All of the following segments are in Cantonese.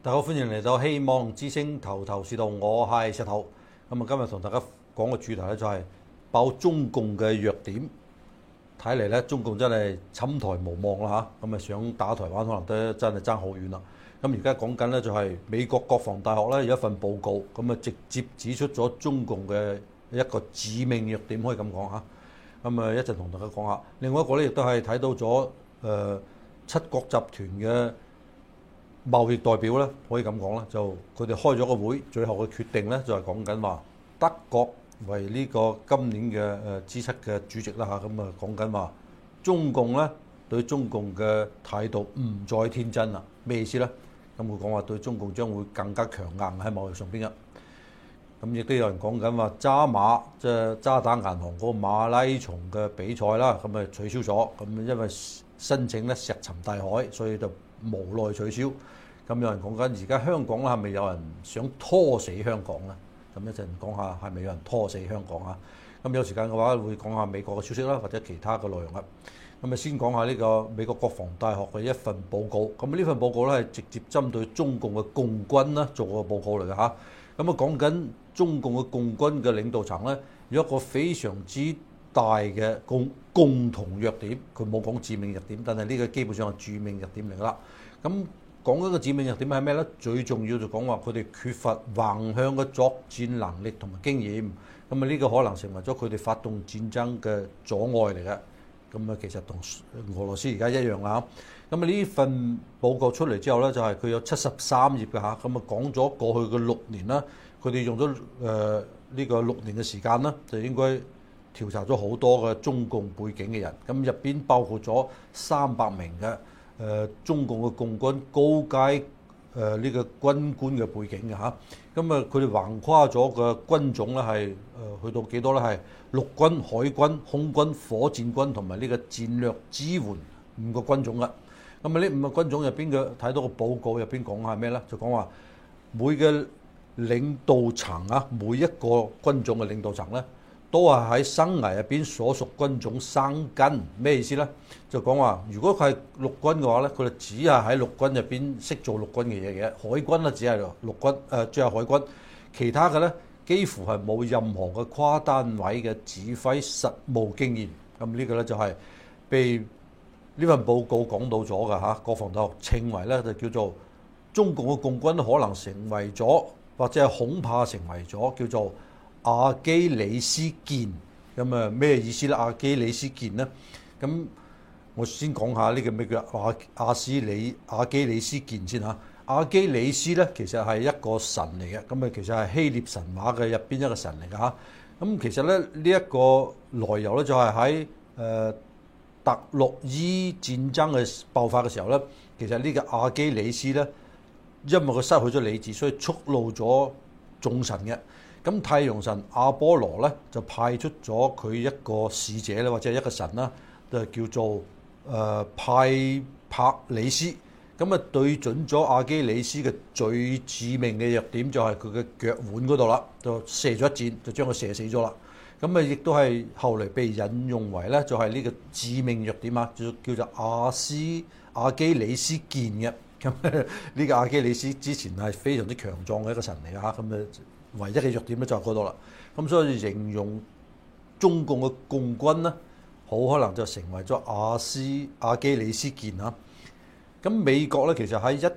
大家好，歡迎嚟到希望之星頭頭是道，我係石頭。咁啊，今日同大家講嘅主題咧就係爆中共嘅弱點。睇嚟咧，中共真係侵台無望啦嚇，咁啊想打台灣可能都真係爭好遠啦。咁而家講緊咧就係美國國防大學咧有一份報告，咁啊直接指出咗中共嘅一個致命弱點，可以咁講嚇。咁啊一陣同大家講下。另外一個咧亦都係睇到咗七國集團嘅貿易代表咧，可以咁講啦，就佢哋開咗個會，最後嘅決定咧就係講緊話德國為呢個今年嘅G7嘅主席啦嚇，咁啊講緊話中共咧對中共嘅態度唔再天真啦，咩意思咧？咁佢講話對中共將會更加強硬喺貿易上邊嘅。咁亦都有人講緊話渣馬即係渣打銀行嗰個馬拉松嘅比賽啦，咁啊取消咗，咁因為申請咧石沉大海，所以就無奈取消。咁有人講緊而家香港咧係咪有人想拖死香港咧？咁一陣講下係咪有人拖死香港啊？咁有時間嘅話會講下美國嘅消息啦，或者其他嘅內容啦。咁啊先講下呢個美國國防大學嘅一份報告。咁呢份報告咧係直接針對中共嘅共軍啦做個報告嚟嘅嚇。咁啊講緊中共嘅共軍嘅領導層咧有一個非常之大嘅共同弱點，佢冇講致命弱點，但係呢個基本上係致命弱點嚟㗎啦。咁講緊個致命弱點係咩咧？最重要就講話佢哋缺乏橫向嘅作戰能力同埋經驗，咁啊呢個可能成為咗佢哋發動戰爭嘅阻礙嚟嘅。咁啊其實同俄羅斯而家一樣啦。咁啊呢份報告出嚟之後咧，就係佢有73頁嘅嚇，咁啊講咗過去嘅6年啦，佢哋用咗呢個6年嘅時間啦，就應該調查咗好多嘅中共背景嘅人，咁入邊包括咗300名嘅中共嘅共軍高階呢個軍官嘅背景嘅嚇，咁啊佢哋橫跨咗嘅軍種咧係去到幾多咧？係陸軍、海軍、空軍、火箭軍同埋呢個戰略支援5個軍種嘅。咁啊呢5個軍種入邊嘅睇到個報告入邊講係咩咧？就講話每個領導層啊，每一個軍種嘅領導層咧，都係喺生涯入邊所屬軍種生根。咩意思咧？就講話如果佢係陸軍嘅話咧，佢哋只係喺陸軍入邊識做陸軍嘅嘢嘅。海軍咧只係陸軍只係海軍，其他嘅咧幾乎係冇任何嘅跨單位嘅指揮實務經驗。咁呢個咧就係被呢份報告講到咗嘅嚇，國防大學稱為咧就叫做中共嘅共軍可能成為咗，或者係恐怕成為咗叫做阿基里斯腱。咁啊咩意思咧？阿基里斯腱咧，咁我先講下呢個咩叫阿基里斯腱先嚇。阿基里斯咧其實係一個神嚟嘅，咁啊其實係希臘神話嘅入邊一個神嚟嘅嚇。咁其實咧呢一個來由咧就係喺特洛伊戰爭嘅爆發嘅時候咧，其實呢個阿基里斯咧，因為佢失去咗理智，所以觸怒咗眾神嘅。咁太陽神阿波羅咧就派出咗佢一個使者咧，或者係一個神啦，就叫做派帕里斯。咁啊對準咗阿基里斯嘅最致命嘅弱點，就係佢嘅腳腕嗰度啦，就射咗一箭，就將佢射死咗啦。咁啊亦都係後嚟被引用為咧，就係呢個致命弱點啊，叫做阿基里斯腱嘅。咁呢個阿基里斯之前係非常之強壯嘅一個神嚟嘅嚇，咁啊唯一嘅弱點咧就係嗰度啦。咁所以形容中共嘅共軍咧，好可能就成為咗阿基里斯腱嚇。咁美國咧其實喺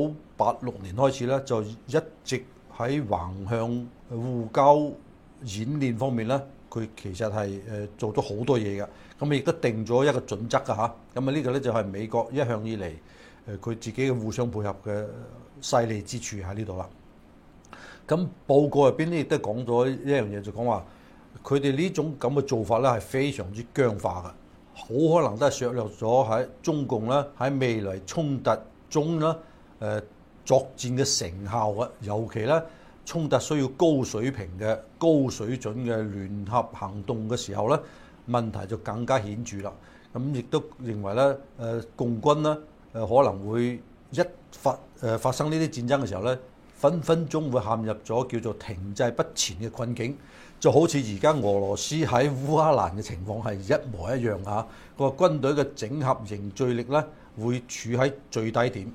1986年開始咧，就一直喺橫向互交演練方面咧，佢其實係做咗好多嘢嘅。咁亦都定咗一個準則㗎嚇。咁啊呢個咧就係美國一向以嚟佢自己嘅互相配合嘅犀利之處喺呢度啦。咁報告入邊咧亦都講咗一樣嘢，就講話佢哋呢種咁嘅做法咧係非常之僵化嘅。好可能都係削弱咗喺中共咧喺未來衝突中咧作戰嘅成效嘅，尤其咧衝突需要高水平嘅高水準嘅聯合行動嘅時候咧，問題就更加顯著啦。咁亦都認為咧共軍咧可能會發生呢啲戰爭嘅時候咧，分分鐘會陷入咗叫做停滯不前嘅困境。就好似而家俄羅斯喺烏克蘭嘅情況係一模一樣嚇，個軍隊嘅整合凝聚力咧會處喺最低點。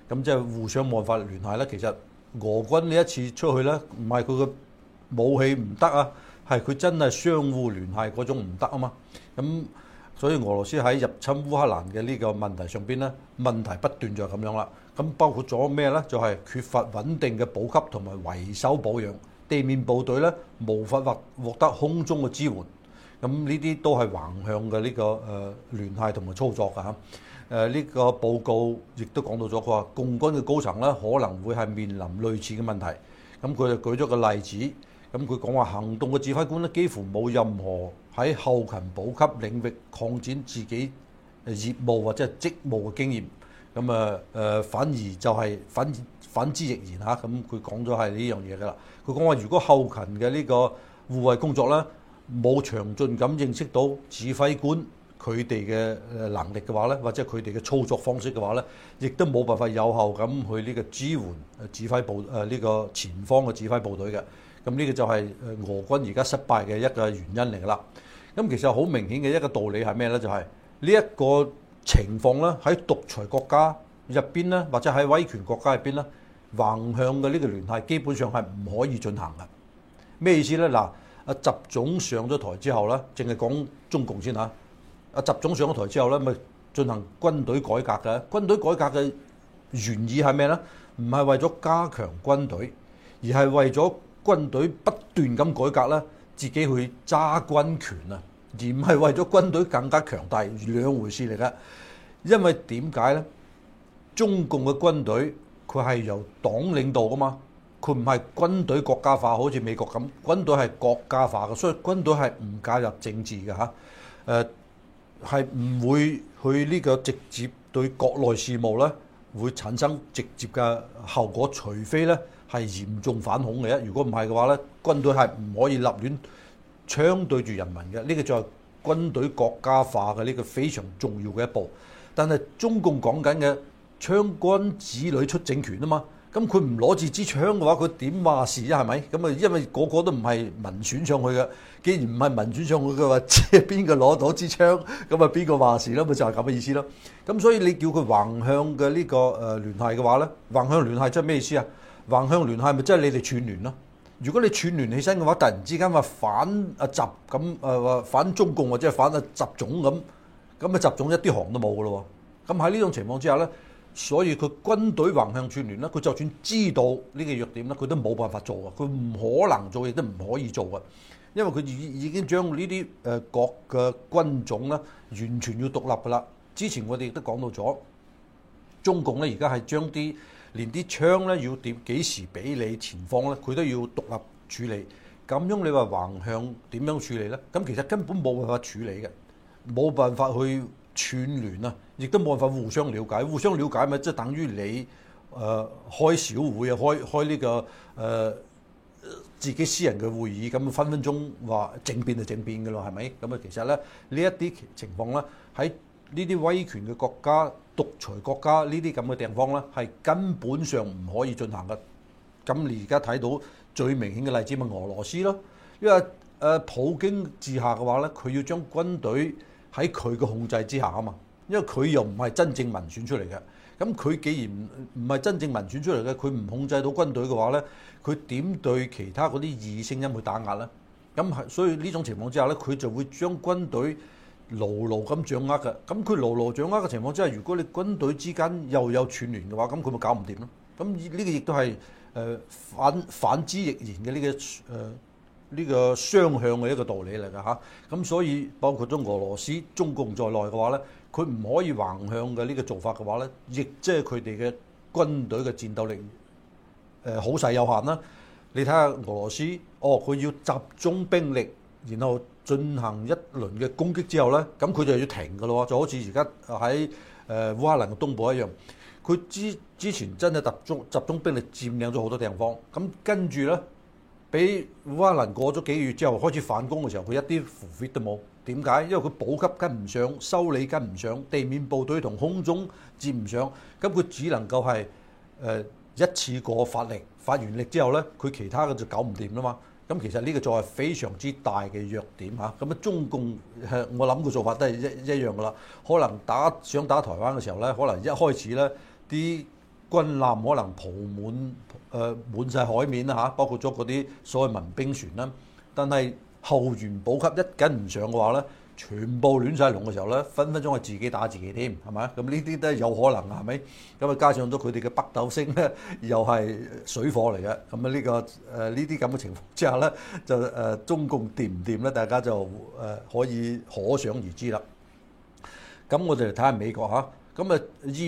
咁即係互相冇辦法聯繫咧。其實俄軍呢一次出去咧，唔係佢個武器唔得啊，係佢真係相互聯繫嗰種唔得啊嘛。咁所以俄羅斯喺入侵烏克蘭嘅呢個問題上邊咧，問題不斷就係咁樣啦。咁包括咗咩咧？就係缺乏穩定嘅補給同埋維修保養，地面部隊咧無法獲得空中嘅支援。咁呢啲都係橫向嘅呢個聯繫同埋操作㗎嚇。呢個報告亦都講到咗，佢話共軍嘅高層咧可能會係面臨類似嘅問題。咁佢就舉咗個例子，咁佢講話行動嘅指揮官咧幾乎冇任何喺後勤補給領域擴展自己業務或者係職務嘅經驗。咁反而就係反之亦然嚇。咁佢講咗係呢樣嘢㗎啦。佢講話如果後勤嘅呢個護衛工作咧冇詳盡咁認識到指揮官佢哋嘅能力嘅話咧，或者佢哋嘅操作方式嘅話咧，亦都冇辦法有效咁去呢個支援指揮部呢個前方嘅指揮部隊嘅。咁呢個就係俄軍而家失敗嘅一個原因嚟㗎啦。咁其實好明顯嘅一個道理係咩咧？就係呢一個情況咧喺獨裁國家入邊咧，或者喺威權國家入邊咧，橫向嘅呢個聯繫基本上係唔可以進行嘅。咩意思咧？嗱，阿習總上咗台之後咧，淨係講中共先嚇。阿習總上咗台之後咧，咪進行軍隊改革嘅。軍隊改革嘅原意係咩咧？唔係為咗加強軍隊，而係為咗軍隊不斷咁改革咧，自己去揸軍權啊，而唔係為咗軍隊更加強大，兩回事嚟㗎。因為點解咧？中共嘅軍隊佢係由黨領導㗎嘛，佢唔係軍隊國家化，好似美國咁，軍隊係國家化嘅，所以軍隊係唔介入政治嘅嚇。係唔會去呢個直接對國內事務咧，會產生直接嘅後果，除非咧係嚴重反恐嘅。如果唔係嘅話咧，軍隊係唔可以立亂槍對住人民嘅。呢個就係軍隊國家化嘅呢個非常重要嘅一步。但係中共講緊嘅槍桿子裏出政權啊嘛。咁佢唔攞住支槍嘅話，佢點話事啊？係咪？咁啊，因為個個都唔係民選上去嘅。既然唔係民選上去嘅話，即係邊個攞到支槍，咁啊邊個話事咯？咪就係咁嘅意思咯。咁所以你叫佢橫向嘅呢個聯繫嘅話咧，橫向聯繫即係咩意思啊？橫向聯繫咪即係你哋串聯咯。如果你串聯起身嘅話，突然之間話反阿習咁話反中共或者係反阿習總咁，咁啊習總一啲行都冇嘅咯喎。咁喺呢種情況之下咧。所以佢軍隊橫向串聯咧，佢就算知道呢個弱點咧，佢都冇辦法做啊！佢唔可能做，亦都唔可以做啊！因為佢已經將呢啲各嘅軍種咧，完全要獨立噶啦。之前我哋亦都講到咗，中共咧而家係將連啲槍咧要幾時俾你前方咧，佢都要獨立處理。咁樣你話橫向點樣處理咧？咁其實根本冇辦法處理嘅，冇辦法去串聯啊！亦都冇辦法互相了解，互相了解咪即係等於你開小會啊，開呢個自己私人嘅會議，咁分分鐘話政變就政變嘅咯，係咪？咁啊，其實咧呢一啲情況咧，喺呢啲威權嘅國家、獨裁國家呢啲咁嘅地方咧，係根本上唔可以進行嘅。咁你而家睇到最明顯嘅例子咪俄羅斯咯，因為普京治下嘅話咧，佢要將軍隊喺佢嘅控制之下啊嘛。因為佢又唔係真正民選出嚟嘅，咁佢既然唔係真正民選出嚟嘅，佢唔控制到軍隊嘅話咧，佢點對其他嗰啲異聲音去打壓咧？咁係所以呢種情況之下咧，佢就會將軍隊牢牢咁掌握嘅。咁佢牢牢掌握嘅情況之下，如果你軍隊之間又有串聯嘅話，咁佢咪搞唔掂咯？咁呢個亦都係反之亦然嘅呢個雙向嘅一個道理嚟㗎嚇。咁所以包括咗俄羅斯、中共在內嘅話咧。佢唔可以橫向嘅呢個做法嘅話咧，亦即係佢哋嘅軍隊嘅戰鬥力好細有限啦。你睇下俄羅斯，佢要集中兵力，然後進行一輪嘅攻擊之後咧，咁佢就要停㗎咯，就好似而家喺烏克蘭嘅東部一樣。佢之前真係集中兵力佔領咗好多地方，咁跟住咧，俾烏克蘭過咗幾個月之後開始反攻嘅時候，佢一啲符 fit 都冇。點解？因為佢補給跟唔上，修理跟唔上，地面部隊同空中接唔上，咁佢只能夠係一次過發力，發完力之後咧，佢其他嘅就搞唔掂啦嘛。咁其實呢個就係非常之大嘅弱點嚇。咁中共我諗個做法都係一樣噶啦。可能想打台灣嘅時候咧，可能一開始咧啲軍艦可能鋪滿晒海面啦嚇，包括咗嗰啲所謂民兵船啦。但係後援補給一跟唔上嘅話咧，全部亂晒龍嘅時候咧，分分鐘係自己打自己添，係咪？咁呢啲都係有可能係咪？咁啊加上咗佢哋嘅北斗星咧，又係水火嚟嘅。咁啊呢個呢啲咁嘅情況之下咧，就中共掂唔掂咧？大家就可以可想而知啦。咁我哋嚟睇下美國嚇。咁啊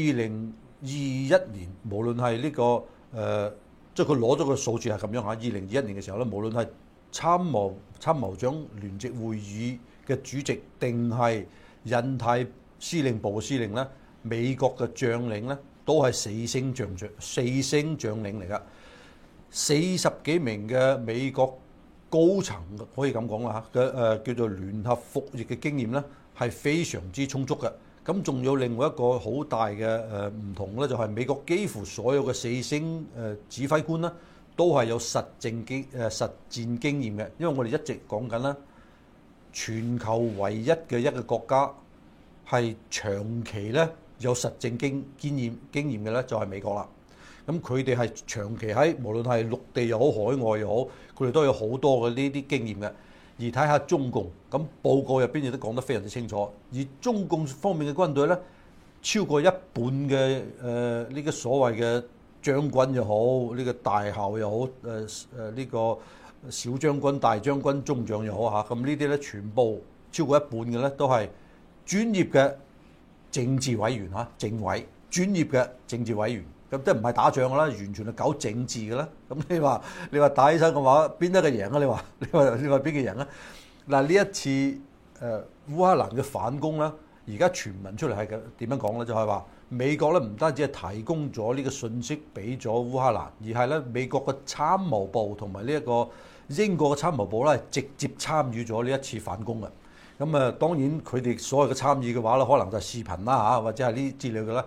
2021年無論係呢個即係佢攞咗個數字係咁樣嚇。2021年嘅時候咧，無論係參謀長聯席會議嘅主席定係印太司令部嘅司令咧，美國嘅將領咧都係四星將領嚟㗎。40幾名嘅美國高層可以咁講啦嚇嘅叫做聯合服役嘅經驗咧係非常之充足嘅。咁仲有另外一個好大嘅唔同咧，就係美國幾乎所有嘅四星指揮官咧都係有實戰經驗嘅。因為我哋一直講緊啦，全球唯一嘅一個國家係長期咧有實戰經驗嘅咧，就係美國啦。咁佢哋係長期喺無論係陸地又好海外又好，佢哋都有好多嘅呢啲經驗嘅。而睇下中共，咁報告入邊亦都講得非常之清楚。而中共方面嘅軍隊咧，超過一半嘅呢個所謂嘅將軍又好，呢個大校又好，呢個小將軍、大將軍、中將又好嚇，咁呢啲咧全部超過一半嘅咧都係專業嘅政治委員嚇，政委專業嘅政治委員。咁即係唔係打仗㗎啦，完全係搞政治㗎啦。咁你話打起身嘅話，邊一個贏啊？你話邊個贏啊？嗱，呢一次烏克蘭嘅反攻啦，而家傳聞出嚟係點樣講咧？就係話美國咧唔單止係提供咗呢個信息俾咗烏克蘭，而係咧美國嘅參謀部同埋呢一個英國嘅參謀部咧係直接參與咗呢一次反攻嘅。咁啊，當然佢哋所謂嘅參與嘅話咧，可能就係視頻啦嚇，或者係呢啲資料嘅啦。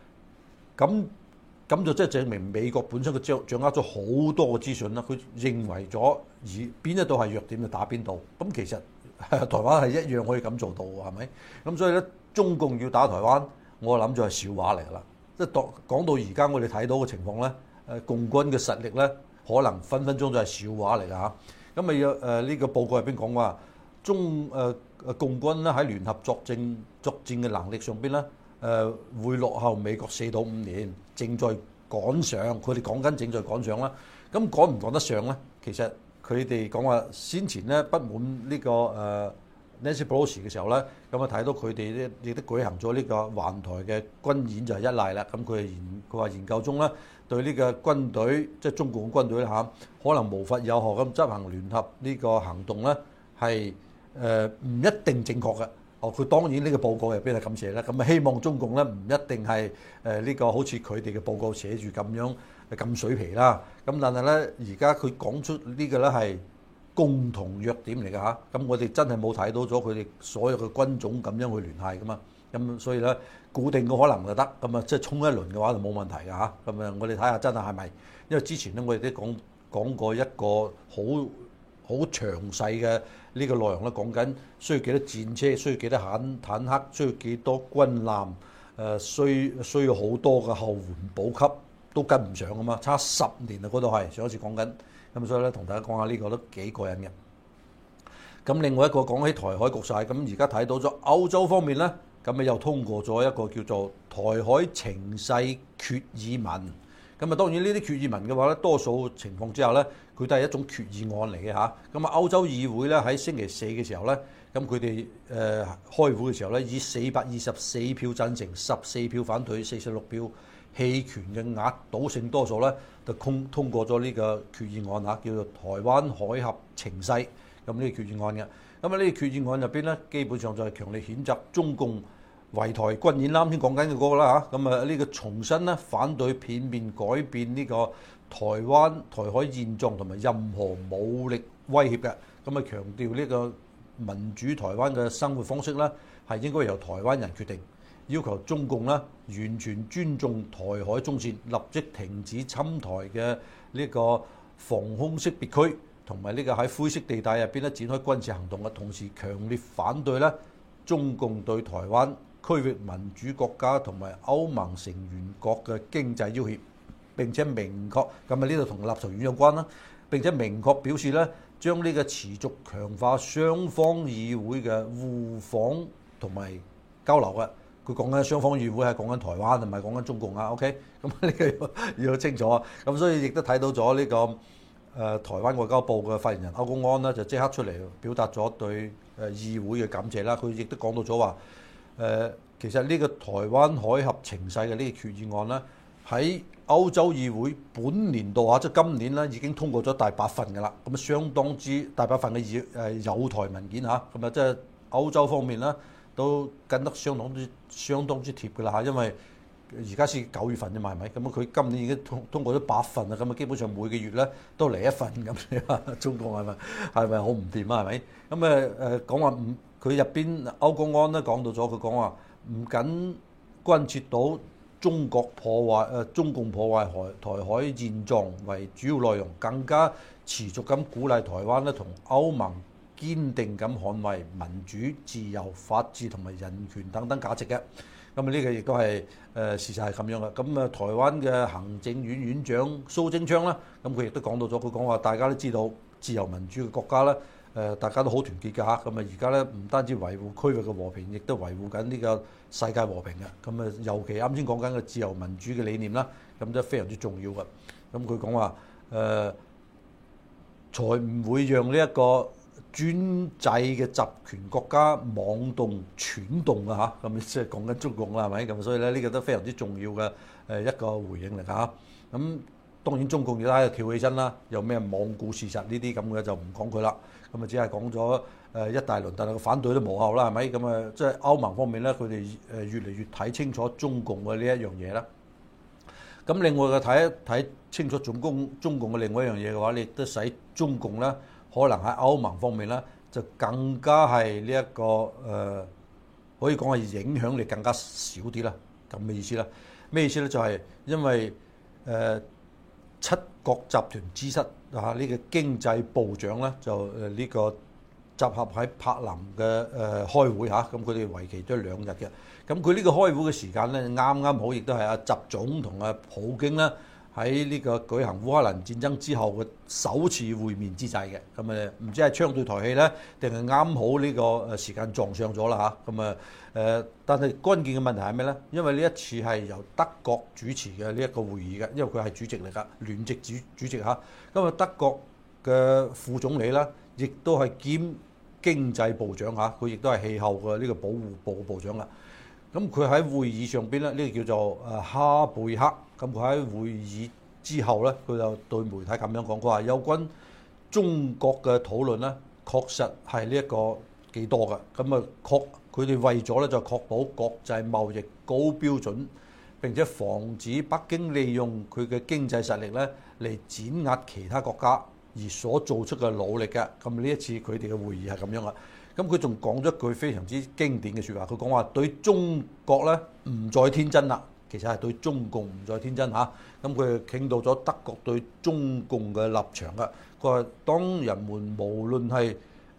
咁就即係證明美國本身佢掌握咗好多嘅資訊啦，佢認為咗而邊一度係弱點就打邊度。咁其實台灣係一樣可以咁做到嘅，係咪？咁所以咧，中共要打台灣，我諗就係笑話嚟㗎啦。即係講到而家我哋睇到嘅情況咧，共軍嘅實力咧，可能分分鐘就係笑話嚟㗎嚇。咁咪有呢個報告入邊講話，共軍咧喺聯合作戰嘅能力上邊咧。會落後美國4到5年，正在趕上。佢哋講緊正在趕上啦。咁趕唔趕得上咧？其實佢哋講話先前咧不滿呢個Nancy Pelosi 嘅時候咧，咁啊睇到佢哋咧亦都舉行咗呢個環台嘅軍演就係一例啦。咁佢話研究中咧對呢個軍隊即係中共軍隊嚇，可能無法有效咁執行聯合呢個行動咧，係唔一定正確嘅。佢當然呢個報告入邊係咁寫啦，咁啊希望中共咧唔一定係呢個好似佢哋嘅報告寫住咁樣咁水皮啦。咁但係咧，而家佢講出呢個咧係共同弱點嚟㗎嚇。咁我哋真係冇睇到咗佢哋所有嘅軍種咁樣去聯繫㗎嘛。咁所以咧固定嘅可能就得，咁啊即係衝一輪嘅話就冇問題㗎嚇。咁啊我哋睇下真係係咪？因為之前咧我哋都講過一個好詳細嘅呢個內容咧，講緊需要幾多戰車，需要幾多坦克，需要幾多軍艦，需要好多嘅後援補給都跟唔上啊嘛，差10年啊嗰度係上一次講緊，咁所以咧同大家講下呢個都幾過癮嘅。咁另外一個講起台海局勢，咁而家睇到咗歐洲方面咧，咁啊又通過咗一個叫做台海情勢決議文。咁啊當然呢啲決議文嘅話咧，多數情況之下咧，佢都係一種決議案嚟嘅嚇。咁啊歐洲議會咧喺星期4嘅時候咧，咁佢哋開會嘅時候咧，以424票贊成、14票反對、46票棄權嘅壓倒性多數咧，就通過咗呢個決議案嚇，叫做台灣海峽情勢。咁呢個決議案嘅，咁啊呢個決議案入邊咧，基本上就係強烈譴責中共圍台軍演啦，啱先講緊嘅嗰個啦嚇，咁啊呢個重新咧反對片面改變呢個台海現狀同埋任何武力威脅嘅，咁啊強調呢個民主台灣嘅生活方式咧係應該由台灣人決定，要求中共咧完全尊重台海中線，立即停止侵台嘅呢個防空識別區。同埋呢個喺灰色地帶入邊咧展開軍事行動嘅，同時強烈反對咧中共對台灣區域民主國家同埋歐盟成員國嘅經濟要挾，並且明確咁啊呢度同立陶宛有關啦。並且明確表示咧，將呢個持續強化雙方議會嘅互訪同埋交流嘅。佢講緊雙方議會係講緊台灣，唔係講緊中共啊。OK， 咁呢個要清楚啊。咁所以亦都睇到咗呢個台灣外交部嘅發言人歐公安呢，就即刻出嚟表達咗對議會嘅感謝啦。佢亦都講到咗話其實呢個台灣海峽情勢嘅呢個決議案呢，喺歐洲議會本年度啊，即係今年咧已經通過咗大8份㗎啦。咁啊，相當之大8份嘅有台文件嚇，咁啊即係歐洲方面咧都跟得相當之貼㗎啦嚇。因為而家先9月份啫嘛，係咪？咁佢今年已經通過咗8份啦，咁啊基本上每個月咧都嚟一份咁樣。中國係咪好唔掂啊？係咪？咁講話佢入邊歐公安咧講到咗，佢講話唔僅關切到中共破壞台海現狀為主要內容，更加持續咁鼓勵台灣咧同歐盟堅定咁捍衛民主、自由、法治同埋人權等等價值嘅。咁啊呢個亦都係事實係咁樣嘅。咁啊台灣嘅行政院院長蘇貞昌啦，咁佢亦都講到咗，佢講話大家都知道自由民主嘅國家咧。大家都好團結㗎嚇，咁啊而家咧唔單止維護區域嘅和平，亦都維護緊呢個世界和平嘅。咁啊，尤其啱先講緊嘅自由民主嘅理念啦，咁都非常之重要嘅。咁佢講話才唔會讓呢一個專制嘅集權國家妄動篡動啊嚇，咁即係講緊中共啦，係咪？咁所以咧呢個都非常之重要嘅一個回應嚟嚇。咁當然中共亦都喺度跳起身啦，有咩罔顧事實呢啲咁嘅就唔講佢啦。咁啊只係講咗一大輪，但係個反對都無效啦，係咪？咁啊即係歐盟方面咧，佢哋越嚟越睇清楚中共嘅呢一樣嘢啦。咁另外嘅睇清楚中共嘅另外一樣嘢嘅話，你亦都使中共咧可能喺歐盟方面咧就更加係呢一個可以講係影響力更加少啲啦。咁嘅意思啦，咩意思咧？就係因為七國集團之一啊，呢個經濟部長咧就呢個集合喺柏林嘅開會嚇，咁佢哋為期都2日嘅。咁佢呢個開會嘅時間咧，啱啱好亦都係阿習總同阿普京咧喺呢個舉行烏克蘭戰爭之後嘅首次會面之際嘅。咁唔知係槍對台戲咧，定係啱好呢個時間撞上咗啦嚇。咁但係關鍵嘅問題係咩咧？因為呢一次係由德國主持嘅呢一個會議嘅，因為佢係主席嚟㗎，聯席主席嚇。咁啊德國嘅副總理啦，亦都係兼經濟部長嚇，佢亦都係氣候嘅呢個保護部部長啦。咁佢喺會議上邊咧，呢個叫做哈貝克。咁佢喺會議之後咧，佢就對媒體咁樣講，佢話有關中國嘅討論咧，確實係呢一個幾多㗎。咁啊佢哋為咗咧就確保國際貿易高標準，並且防止北京利用佢嘅經濟實力咧嚟碾壓其他國家而所做出嘅努力嘅。咁呢一次佢哋嘅會議係咁樣啦。咁佢仲講咗一句非常之經典嘅説話，佢講話對中國咧唔再天真啦，其實係對中共唔再天真嚇。咁佢傾到咗德國對中共嘅立場㗎。佢話當人們無論係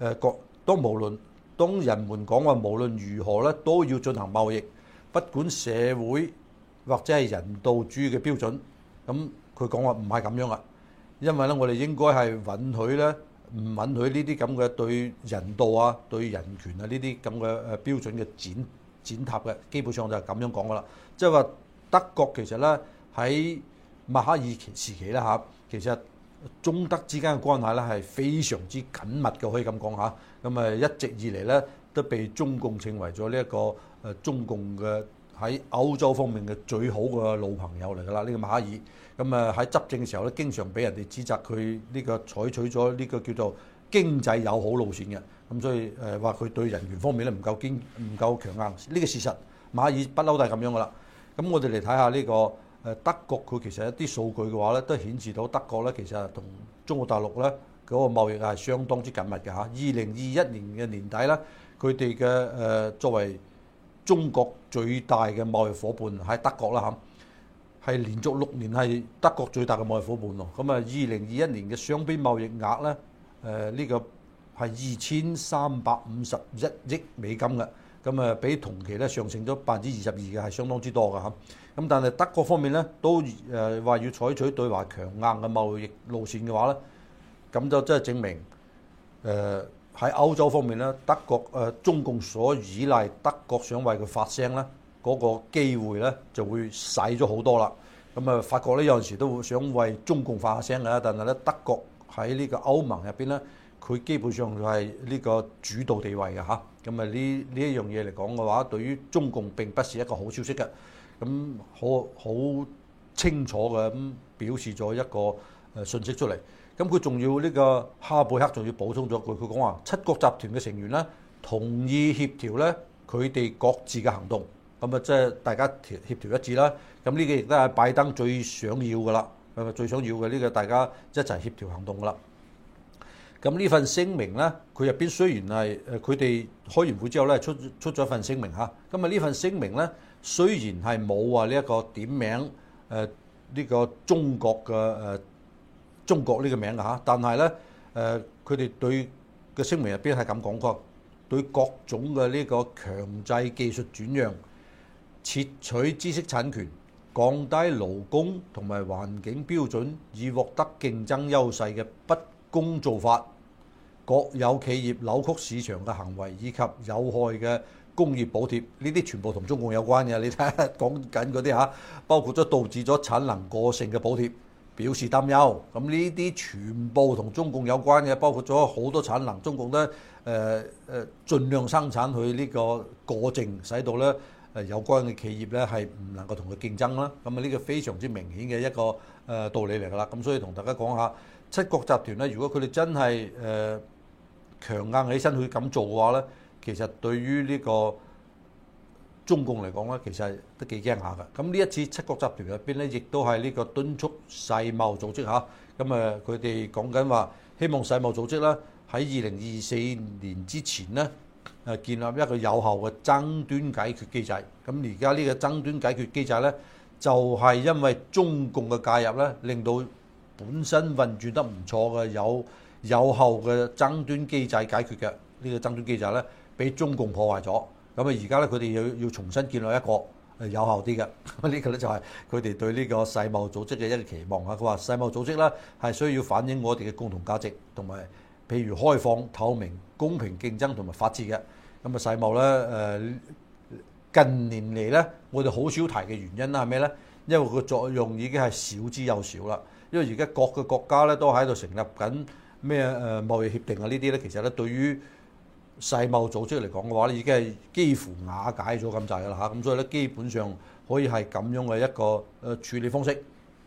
當人們講話無論如何咧都要進行貿易，不管社會或者係人道主義嘅標準。咁佢講話唔係咁樣啊，因為咧我哋應該係允許咧。唔允許呢啲咁嘅對人道啊、對人權啊呢啲咁嘅標準嘅踐踏嘅，基本上就係咁樣講噶啦。即係話德國其實咧喺默克爾時期咧嚇，其實中德之間嘅關係咧係非常之緊密嘅，可以咁講嚇。咁一直以嚟咧都被中共稱為咗呢一個中共嘅喺歐洲方面嘅最好嘅老朋友嚟㗎啦，呢個默克爾。咁喺執政嘅時候咧，經常俾人哋指責佢呢個採取咗呢個叫做經濟友好路線嘅。咁所以話佢對人權方面咧唔夠強硬，呢個事實。默克爾不嬲都係咁樣㗎啦。咁我哋嚟睇下呢個德國，佢其實一啲數據嘅話咧，都顯示到德國咧其實係同中國大陸咧嗰個貿易係相當之緊密嘅嚇。2021年嘅年底咧，佢哋嘅作為中國最大嘅貿易伙伴喺德國啦嚇。係連續6年係德國最大嘅貿易伙伴喎。咁啊，2021年嘅雙邊貿易額咧，呢個係2351億美金嘅。 咁比同期咧上升咗22%嘅，係相當之多㗎嚇。咁但係德國方面咧都話要採取對華強硬嘅貿易路線嘅話咧，咁就真係證明喺歐洲方面咧，德國中共所依賴德國想為佢發聲咧，嗰個機會咧就會細咗好多啦。咁法國咧有陣時都會想為中共發下聲嘅，但係咧德國喺呢個歐盟入邊咧，佢基本上就係呢個主導地位嘅嚇。咁呢一樣嘢嚟講嘅話，對於中共並不是一個好消息嘅。咁好清楚嘅咁表示咗一個訊息出嚟。咁佢仲要呢個哈貝克仲要補充咗句，佢講話七國集團嘅成員咧同意協調咧佢哋各自嘅行動。咁即係大家協調一致啦。咁呢個亦都係拜登最想要嘅啦，最想要嘅呢個大家一齊協調行動嘅啦。咁呢份聲明咧，佢入邊雖然係佢哋開完會之後咧出咗一份聲明嚇。咁呢份聲明咧雖然係冇話呢一個點名呢個中國嘅中國呢個名嘅嚇，但係咧佢哋對嘅聲明入邊係咁講過，對各種嘅呢個強制技術轉讓、竊取知識產權、降低勞工同埋環境標準以獲得競爭優勢嘅不公做法，國有企業扭曲市場嘅行為以及有害嘅工業補貼，呢啲全部同中共有關嘅。你睇下講緊嗰啲嚇，包括咗導致咗產能過剩嘅補貼，表示擔憂。咁呢啲全部同中共有關嘅，包括咗好多產能，中共都盡量生產去呢個過剩，使到咧有關嘅企業咧係唔能夠同佢競爭啦。咁呢個非常之明顯嘅一個道理嚟㗎啦。咁所以同大家講下，七國集團咧，如果佢哋真係強硬起身去咁做嘅話咧，其實對於呢個中共嚟講咧，其實都幾驚下㗎。咁呢一次七國集團入邊咧，亦都係呢個敦促世貿組織嚇。咁佢哋講緊話，希望世貿組織咧喺2024年之前咧建立一個有效嘅爭端解決機制。咁而家呢個爭端解決機制咧，就係因為中共嘅介入咧，令到本身運轉得唔錯嘅有效嘅爭端機制解決嘅呢個爭端機制咧，俾中共破壞咗。咁而家咧佢哋要重新建立一個有效啲嘅。呢個咧就係佢哋對呢個世貿組織嘅一個期望啊。佢話世貿組織咧係需要反映我哋嘅共同價值，同埋譬如開放、透明、公平競爭同埋法治嘅。咁世貿咧近年嚟咧，我哋好少提嘅原因啦係咩咧？因為個作用已經係少之又少啦。因為而家各個國家咧都喺度成立緊咩貿易協定啊，呢啲咧其實咧對於世貿組織嚟講嘅話咧，已經係幾乎瓦解咗咁滯㗎啦嚇。咁所以咧基本上可以係咁樣嘅一個處理方式。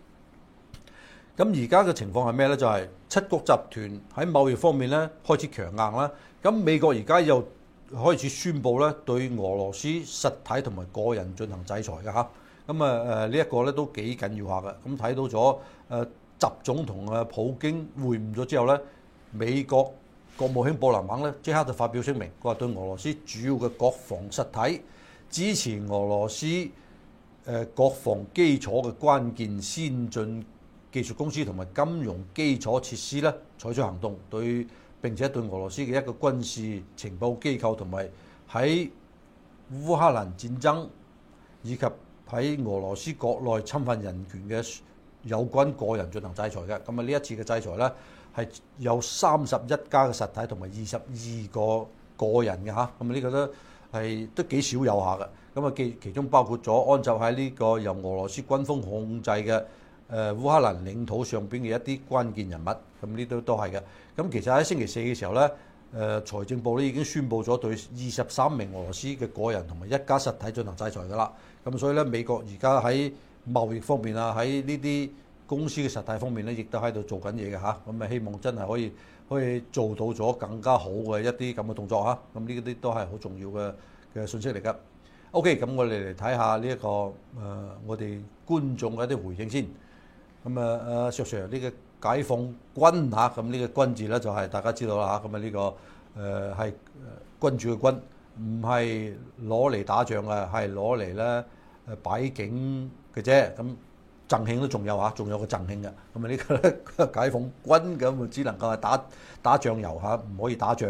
咁而家嘅情況係咩咧？就係七國集團喺貿易方面咧開始強硬啦。咁美國而家又開始宣布咧對俄羅斯實體同埋個人進行制裁嘅嚇。咁呢一個咧都幾緊要下嘅。咁睇到咗習總同普京會晤咗之後咧，美國國務卿布林肯咧即刻就發表聲明，佢話對俄羅斯主要嘅國防實體、支持俄羅斯國防基礎嘅關鍵先進技術公司同埋金融基礎設施咧採取行動，並且對俄羅斯嘅一個軍事情報機構同埋喺烏克蘭戰爭以及喺俄羅斯國內侵犯人權嘅有關個人進行制裁嘅。咁呢一次嘅制裁咧係有31家嘅實體同埋22個人嘅嚇。咁呢個都幾少有下嘅。咁其中包括咗安就喺呢個由俄羅斯軍方控制嘅烏克蘭領土上邊嘅一啲關鍵人物。咁呢都係嘅。咁其實喺星期四嘅時候咧，財政部咧已經宣布咗對23名俄羅斯嘅個人同埋1家實體進行制裁㗎啦。咁所以咧，美國而家喺貿易方面啊，喺呢啲公司嘅實體方面咧，亦都喺度做緊嘢嘅嚇。咁希望真係可以做到咗更加好嘅一啲咁嘅動作嚇。咁呢啲都係好重要嘅信息嚟㗎。OK，咁我哋嚟睇下呢一個我哋觀眾嘅一啲回應先。咁石 Sir 呢個解放軍嚇，咁呢個軍字咧就係大家知道啦嚇。咁呢個係君主嘅軍，唔係攞嚟打仗嘅，係攞嚟咧擺景嘅啫。咁贈慶都仲有嚇，仲有個贈慶嘅。咁呢個解放軍咁只能夠係打醬油嚇，唔可以打仗嘅。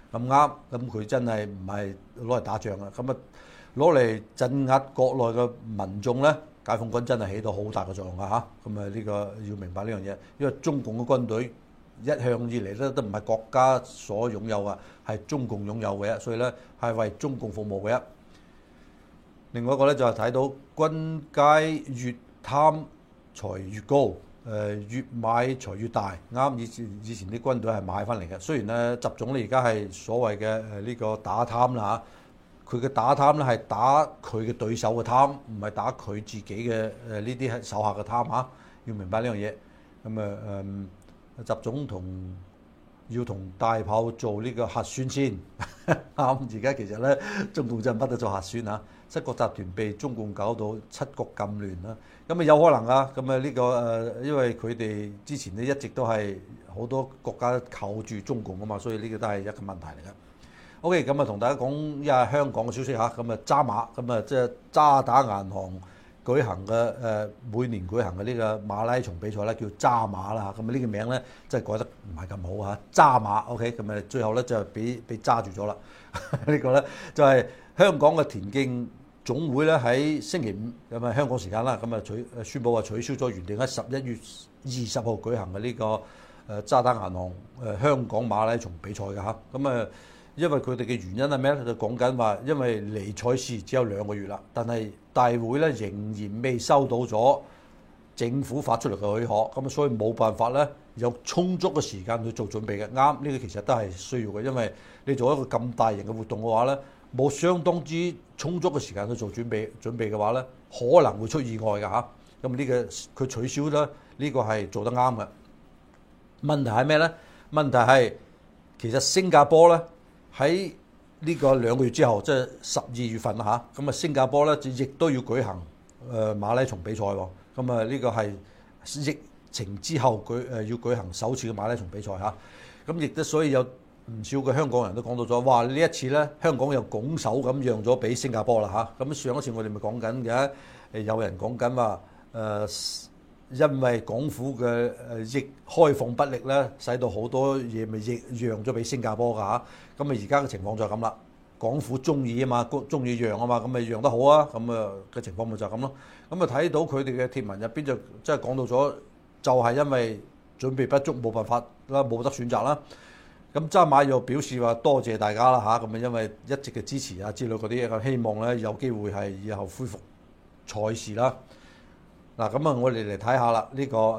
咁啱，咁佢真係唔係攞嚟打仗啊，咁啊攞嚟鎮壓國內嘅民眾咧，解放軍真係起到好大嘅作用啊嚇，咁啊呢個要明白呢樣嘢，因為中共嘅軍隊一向以嚟咧都唔係國家所擁有啊，係中共擁有嘅，所以咧係為中共服務嘅。另外一個咧就係睇到軍階越貪財越高，越買財越大。啱，以前啲軍隊係買翻嚟嘅。雖然咧習總咧而家係所謂嘅呢個打貪啦嚇，佢嘅打貪咧係打佢嘅對手嘅貪，唔係打佢自己嘅呢啲手下嘅貪嚇。要明白呢樣嘢。咁習總要同大炮做呢個核酸先。啱，而家其實咧中共真係乜都做核酸嚇。七國集團被中共搞到七國咁亂啦，咁啊有可能啊，咁啊呢個因為佢哋之前咧一直都係好多國家靠住中共啊嘛，所以呢個都係一個問題嚟嘅。OK， 咁啊同大家講一下香港嘅消息嚇，咁啊渣馬，咁啊即係渣打銀行舉行嘅每年舉行嘅呢個馬拉松比賽咧，叫渣馬啦嚇，咁啊呢個名咧真係改得唔係咁好嚇，渣馬 OK， 咁啊最後咧就俾揸住咗啦，呢個咧就係香港嘅田徑總會咧喺星期五咁啊香港時間啦，咁啊宣布話取消咗原定喺11月20號舉行嘅呢個渣打銀行香港馬拉松比賽嘅嚇，咁啊因為佢哋嘅原因係咩咧？就講緊話，因為離賽事只有2個月啦，但係大會咧仍然未收到咗政府發出嚟嘅許可，咁啊所以冇辦法咧有充足嘅時間去做準備嘅。啱，呢個其實都係需要嘅，因為你做一個咁大型嘅活動嘅話咧，冇相當之充足嘅時間去做準備嘅話咧，可能會出意外嘅嚇。咁呢個佢取消咧，呢個係做得啱嘅。問題係咩咧？問題係其實新加坡咧喺呢個2個月之後，即係12月份啦嚇。咁啊新加坡咧亦都要舉行馬拉松比賽喎。咁啊呢個係疫情之後要舉行首次嘅馬拉松比賽嚇。咁亦都所以有唔少嘅香港人都講到咗，哇！呢一次咧香港又拱手咁讓咗俾新加坡啦嚇。咁上一次我哋咪講緊嘅，有人講緊話因為港府嘅亦開放不力咧，使到好多嘢咪亦讓咗俾新加坡㗎嚇。咁啊而家嘅情況就係咁啦，港府中意啊嘛，中意讓啊嘛，咁咪讓得好啊。咁啊嘅情況咪就係咁咯。咁啊睇到佢哋嘅貼文入邊就即係講到咗，就係因為準備不足，冇辦法啦，冇得選擇啦。咁渣馬又表示話多謝大家啦嚇，咁啊因為一直嘅支持啊之類嗰啲嘢，希望咧有機會係以後恢復賽事啦。嗱咁啊，我哋嚟睇下啦，呢個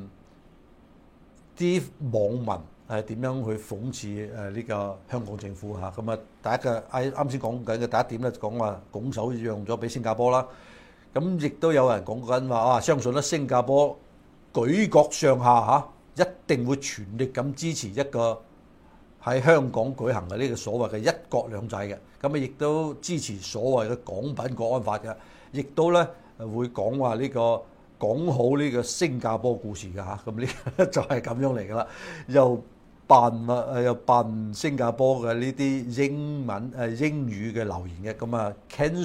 啲網民係點樣去諷刺呢個香港政府嚇。咁啊，第一個啱先講緊嘅第一點咧，就講話拱手讓咗俾新加坡啦。咁亦都有人講緊話啊，相信咧新加坡舉國上下嚇一定會全力咁支持一個喺香港舉行嘅呢個所謂嘅一國兩制嘅。咁啊，亦都支持所謂嘅港版國安法嘅，亦都咧會講話呢個講好呢個新加坡故事㗎嚇，咁呢就係咁樣嚟㗎啦。又扮新加坡嘅呢啲英語嘅留言嘅，咁啊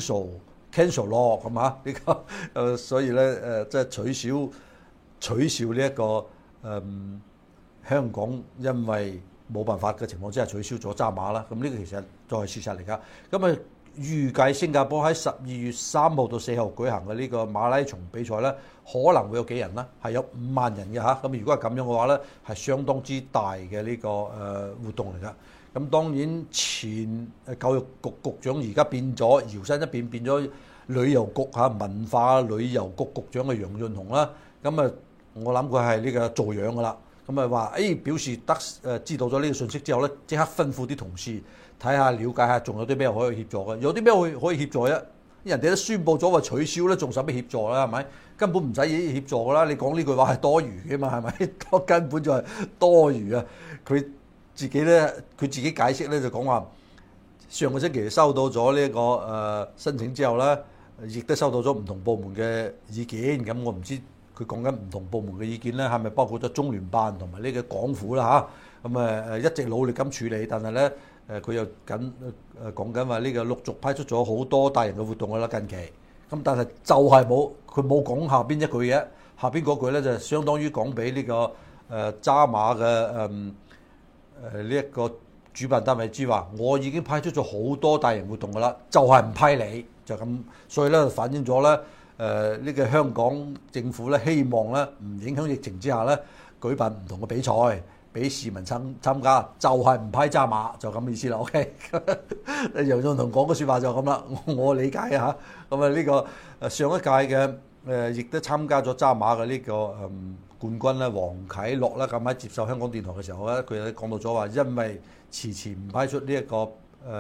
cancel 咯咁啊呢個所以咧即係取消呢一個香港因為冇辦法嘅情況之下取消咗渣馬啦。咁呢個其實就係事實嚟㗎。咁啊預計新加坡喺12月3號到4號舉行嘅呢個馬拉松比賽咧，可能會有幾人呢？係有5萬人嘅嚇。咁如果係咁樣嘅話咧，係相當之大嘅呢個活動嚟㗎。咁當然前教育局局長而家變咗，搖身一變咗旅遊局文化旅遊局局長嘅楊潤雄啦。咁啊，我諗佢係呢個做樣㗎啦。咁啊話表示知道咗呢個信息之後咧，即刻吩咐啲同事睇下、了解下，仲有啲咩可以協助嘅？有啲咩可以協助啫？人哋都宣佈咗話取消咧，仲使咩協助啦？係咪？根本唔使協助㗎啦！你講呢句話係多餘嘅嘛？係咪？根本就係多餘啊！佢自己解釋咧就講話，上個星期收到咗呢個申請之後咧，亦都收到咗唔同部門嘅意見。咁我唔知佢講緊唔同部門嘅意見咧，係咪包括咗中聯辦同埋呢個港府啦嚇？咁一直努力咁處理，但係咧。佢又講緊話呢個陸續批出咗好多大型嘅活動㗎啦，近期咁，但係就係佢冇講下邊一句嘢，下邊嗰句咧就相當於講俾呢個渣馬嘅呢一個主辦單位知話，我已經派出咗好多大型活動㗎啦，就係唔批你，就咁，所以咧反映咗咧呢個香港政府咧希望咧唔影響疫情之下咧舉辦唔同嘅比賽，俾市民參加，就係唔批揸馬，就咁意思啦。OK， 楊潤雄講嘅説話就咁啦，我理解嚇。咁啊呢個上一屆嘅亦都參加咗揸馬嘅呢個冠軍咧，黃啟樂啦，咁喺接受香港電台嘅時候咧，佢有講到咗話，因為遲遲唔批出呢一個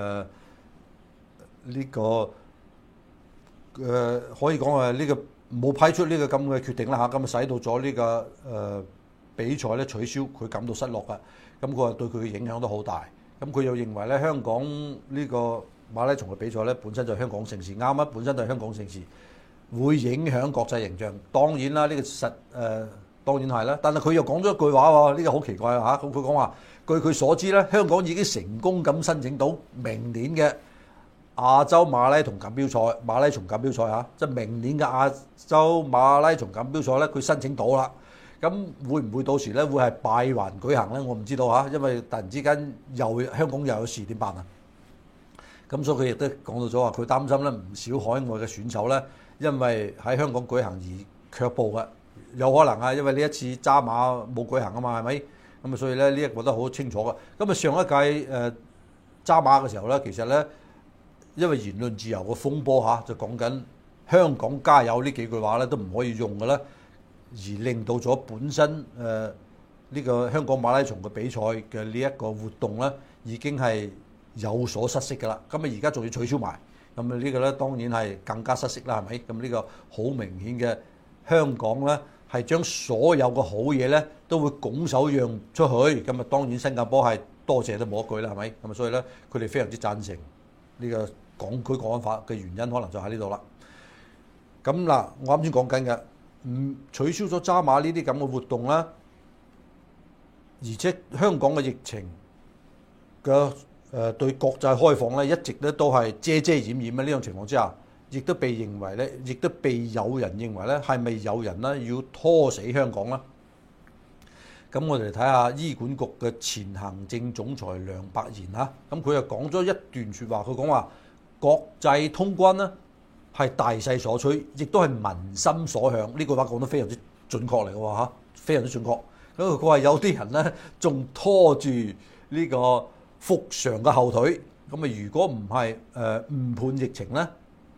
可以講係呢個冇批出呢個咁嘅決定啦嚇，咁啊使到咗呢個比賽咧取消，佢感到失落㗎。咁佢話對佢嘅影響都好大。咁佢又認為咧香港呢個馬拉松嘅比賽咧本身就係香港盛事，啱啱本身就係香港盛事，會影響國際形象。當然啦，呢個當然係啦。但係佢又講咗一句話喎，呢個好奇怪嚇。咁佢講話，據佢所知咧，香港已經成功咁申請到明年嘅亞洲馬拉松錦標賽嚇，即係明年嘅亞洲馬拉松錦標賽咧，佢申請到啦。咁會唔會到時咧會係閉環舉行咧？我唔知道嚇，因為突然之間香港又有事點辦啊？咁所以佢亦都講到咗話，佢擔心咧唔少海外嘅選手咧，因為喺香港舉行而卻步嘅，有可能啊，因為呢一次揸馬冇舉行啊嘛，係咪？咁啊，所以咧呢一個都好清楚嘅。咁啊，上一屆揸馬嘅時候咧，其實咧因為言論自由嘅風波嚇，就講緊香港加油呢幾句話咧都唔可以用嘅咧。而令到咗本身呢個香港馬拉松嘅比賽嘅呢一個活動咧，已經係有所失色㗎啦。咁啊，而家仲要取消埋，咁啊呢個咧當然係更加失色啦，係咪？咁呢個好明顯嘅香港咧，係將所有嘅好嘢咧都會拱手讓出去。咁啊，當然新加坡係多謝都冇一句啦，係咪？咁啊，所以咧佢哋非常之贊成呢個港區國安法嘅原因，可能就喺呢度啦。咁嗱，我啱先講緊嘅。取消咗揸馬呢啲咁嘅活動啦，而且香港嘅疫情嘅對國際開放咧，一直咧都係遮遮掩掩嘅呢種情況之下，亦都被認為咧，亦都被有人認為咧，係咪有人咧要拖死香港啦？咁我哋嚟睇下醫管局嘅前行政總裁梁柏賢嚇，咁佢又講咗一段説話，佢講話國際通關咧，係大勢所趨，亦都係民心所向。呢句話講得非常之準確嚟嘅喎嚇，非常之準確。咁佢話有啲人咧仲拖住呢個復常嘅後腿。咁啊，如果唔係誤判疫情咧，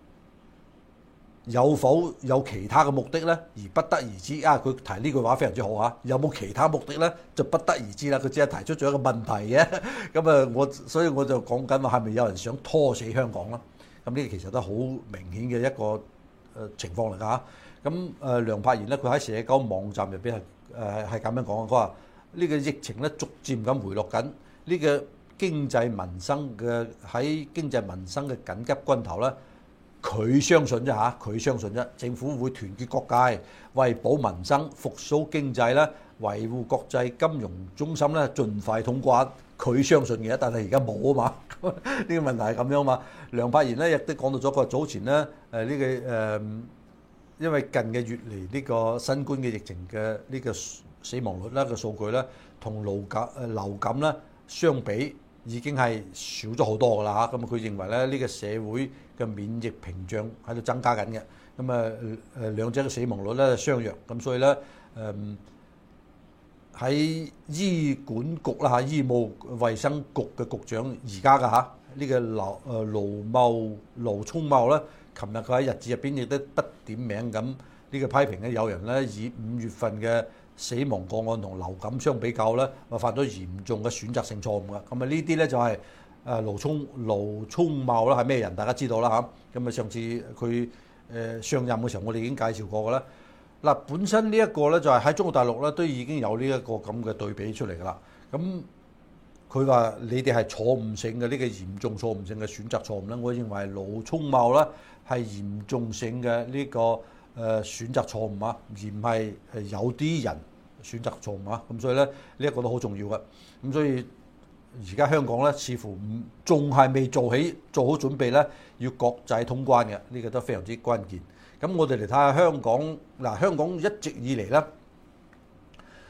有否有其他嘅目的咧？而不得而知啊！佢提呢句話非常之好嚇。有冇其他目的咧？就不得而知啦。佢只係提出咗一個問題嘅。咁啊，所以我就講緊話係咪有人想拖死香港啦？咁呢個其實都好明顯嘅一個情況嚟㗎嚇。咁梁柏賢咧，佢喺社交網站入邊係咁樣講，佢話呢個疫情咧逐漸咁回落緊，呢個經濟民生嘅緊急關頭咧，佢相信啫嚇，佢相信啫，政府會團結各界，為保民生、復甦經濟咧，維護國際金融中心咧，盡快通關。佢相信嘅，但係而家冇啊嘛。呢個問題係咁樣嘛。梁柏賢咧亦都講到咗，佢話早前咧因為近嘅月嚟呢個新冠嘅疫情嘅呢個死亡率啦嘅數據咧，同流感咧相比已經係少咗好多㗎啦嚇。咁佢認為咧呢個社會嘅免疫屏障喺度增加緊嘅。咁啊兩者嘅死亡率咧相若。咁所以咧喺醫管局啦嚇，醫務衛生局嘅局長而家嘅嚇呢個盧聰茂咧，琴日佢喺日誌入邊亦都不點名咁呢個批評咧，有人咧以5月份嘅死亡個案同流感相比較咧，話犯咗嚴重嘅選擇性錯誤嘅。咁啊呢啲咧就係盧聰茂啦，係咩人？大家知道啦嚇。咁啊上次佢上任嘅時候，我哋已經介紹過嘅啦。嗱，本身呢一個咧就係喺中國大陸咧都已經有呢一個咁嘅對比出嚟㗎啦。咁佢話你哋係錯誤性嘅呢個嚴重錯誤性嘅選擇錯誤咧，我認為盧聰茂咧係嚴重性嘅呢個選擇錯誤啊，而唔係有啲人選擇錯誤啊。咁所以咧呢一個都好重要嘅。咁所以而家香港咧似乎仲係未做好準備咧，要國際通關嘅，呢個都非常之關鍵。咁我哋嚟睇下香港嗱，香港一直以嚟咧，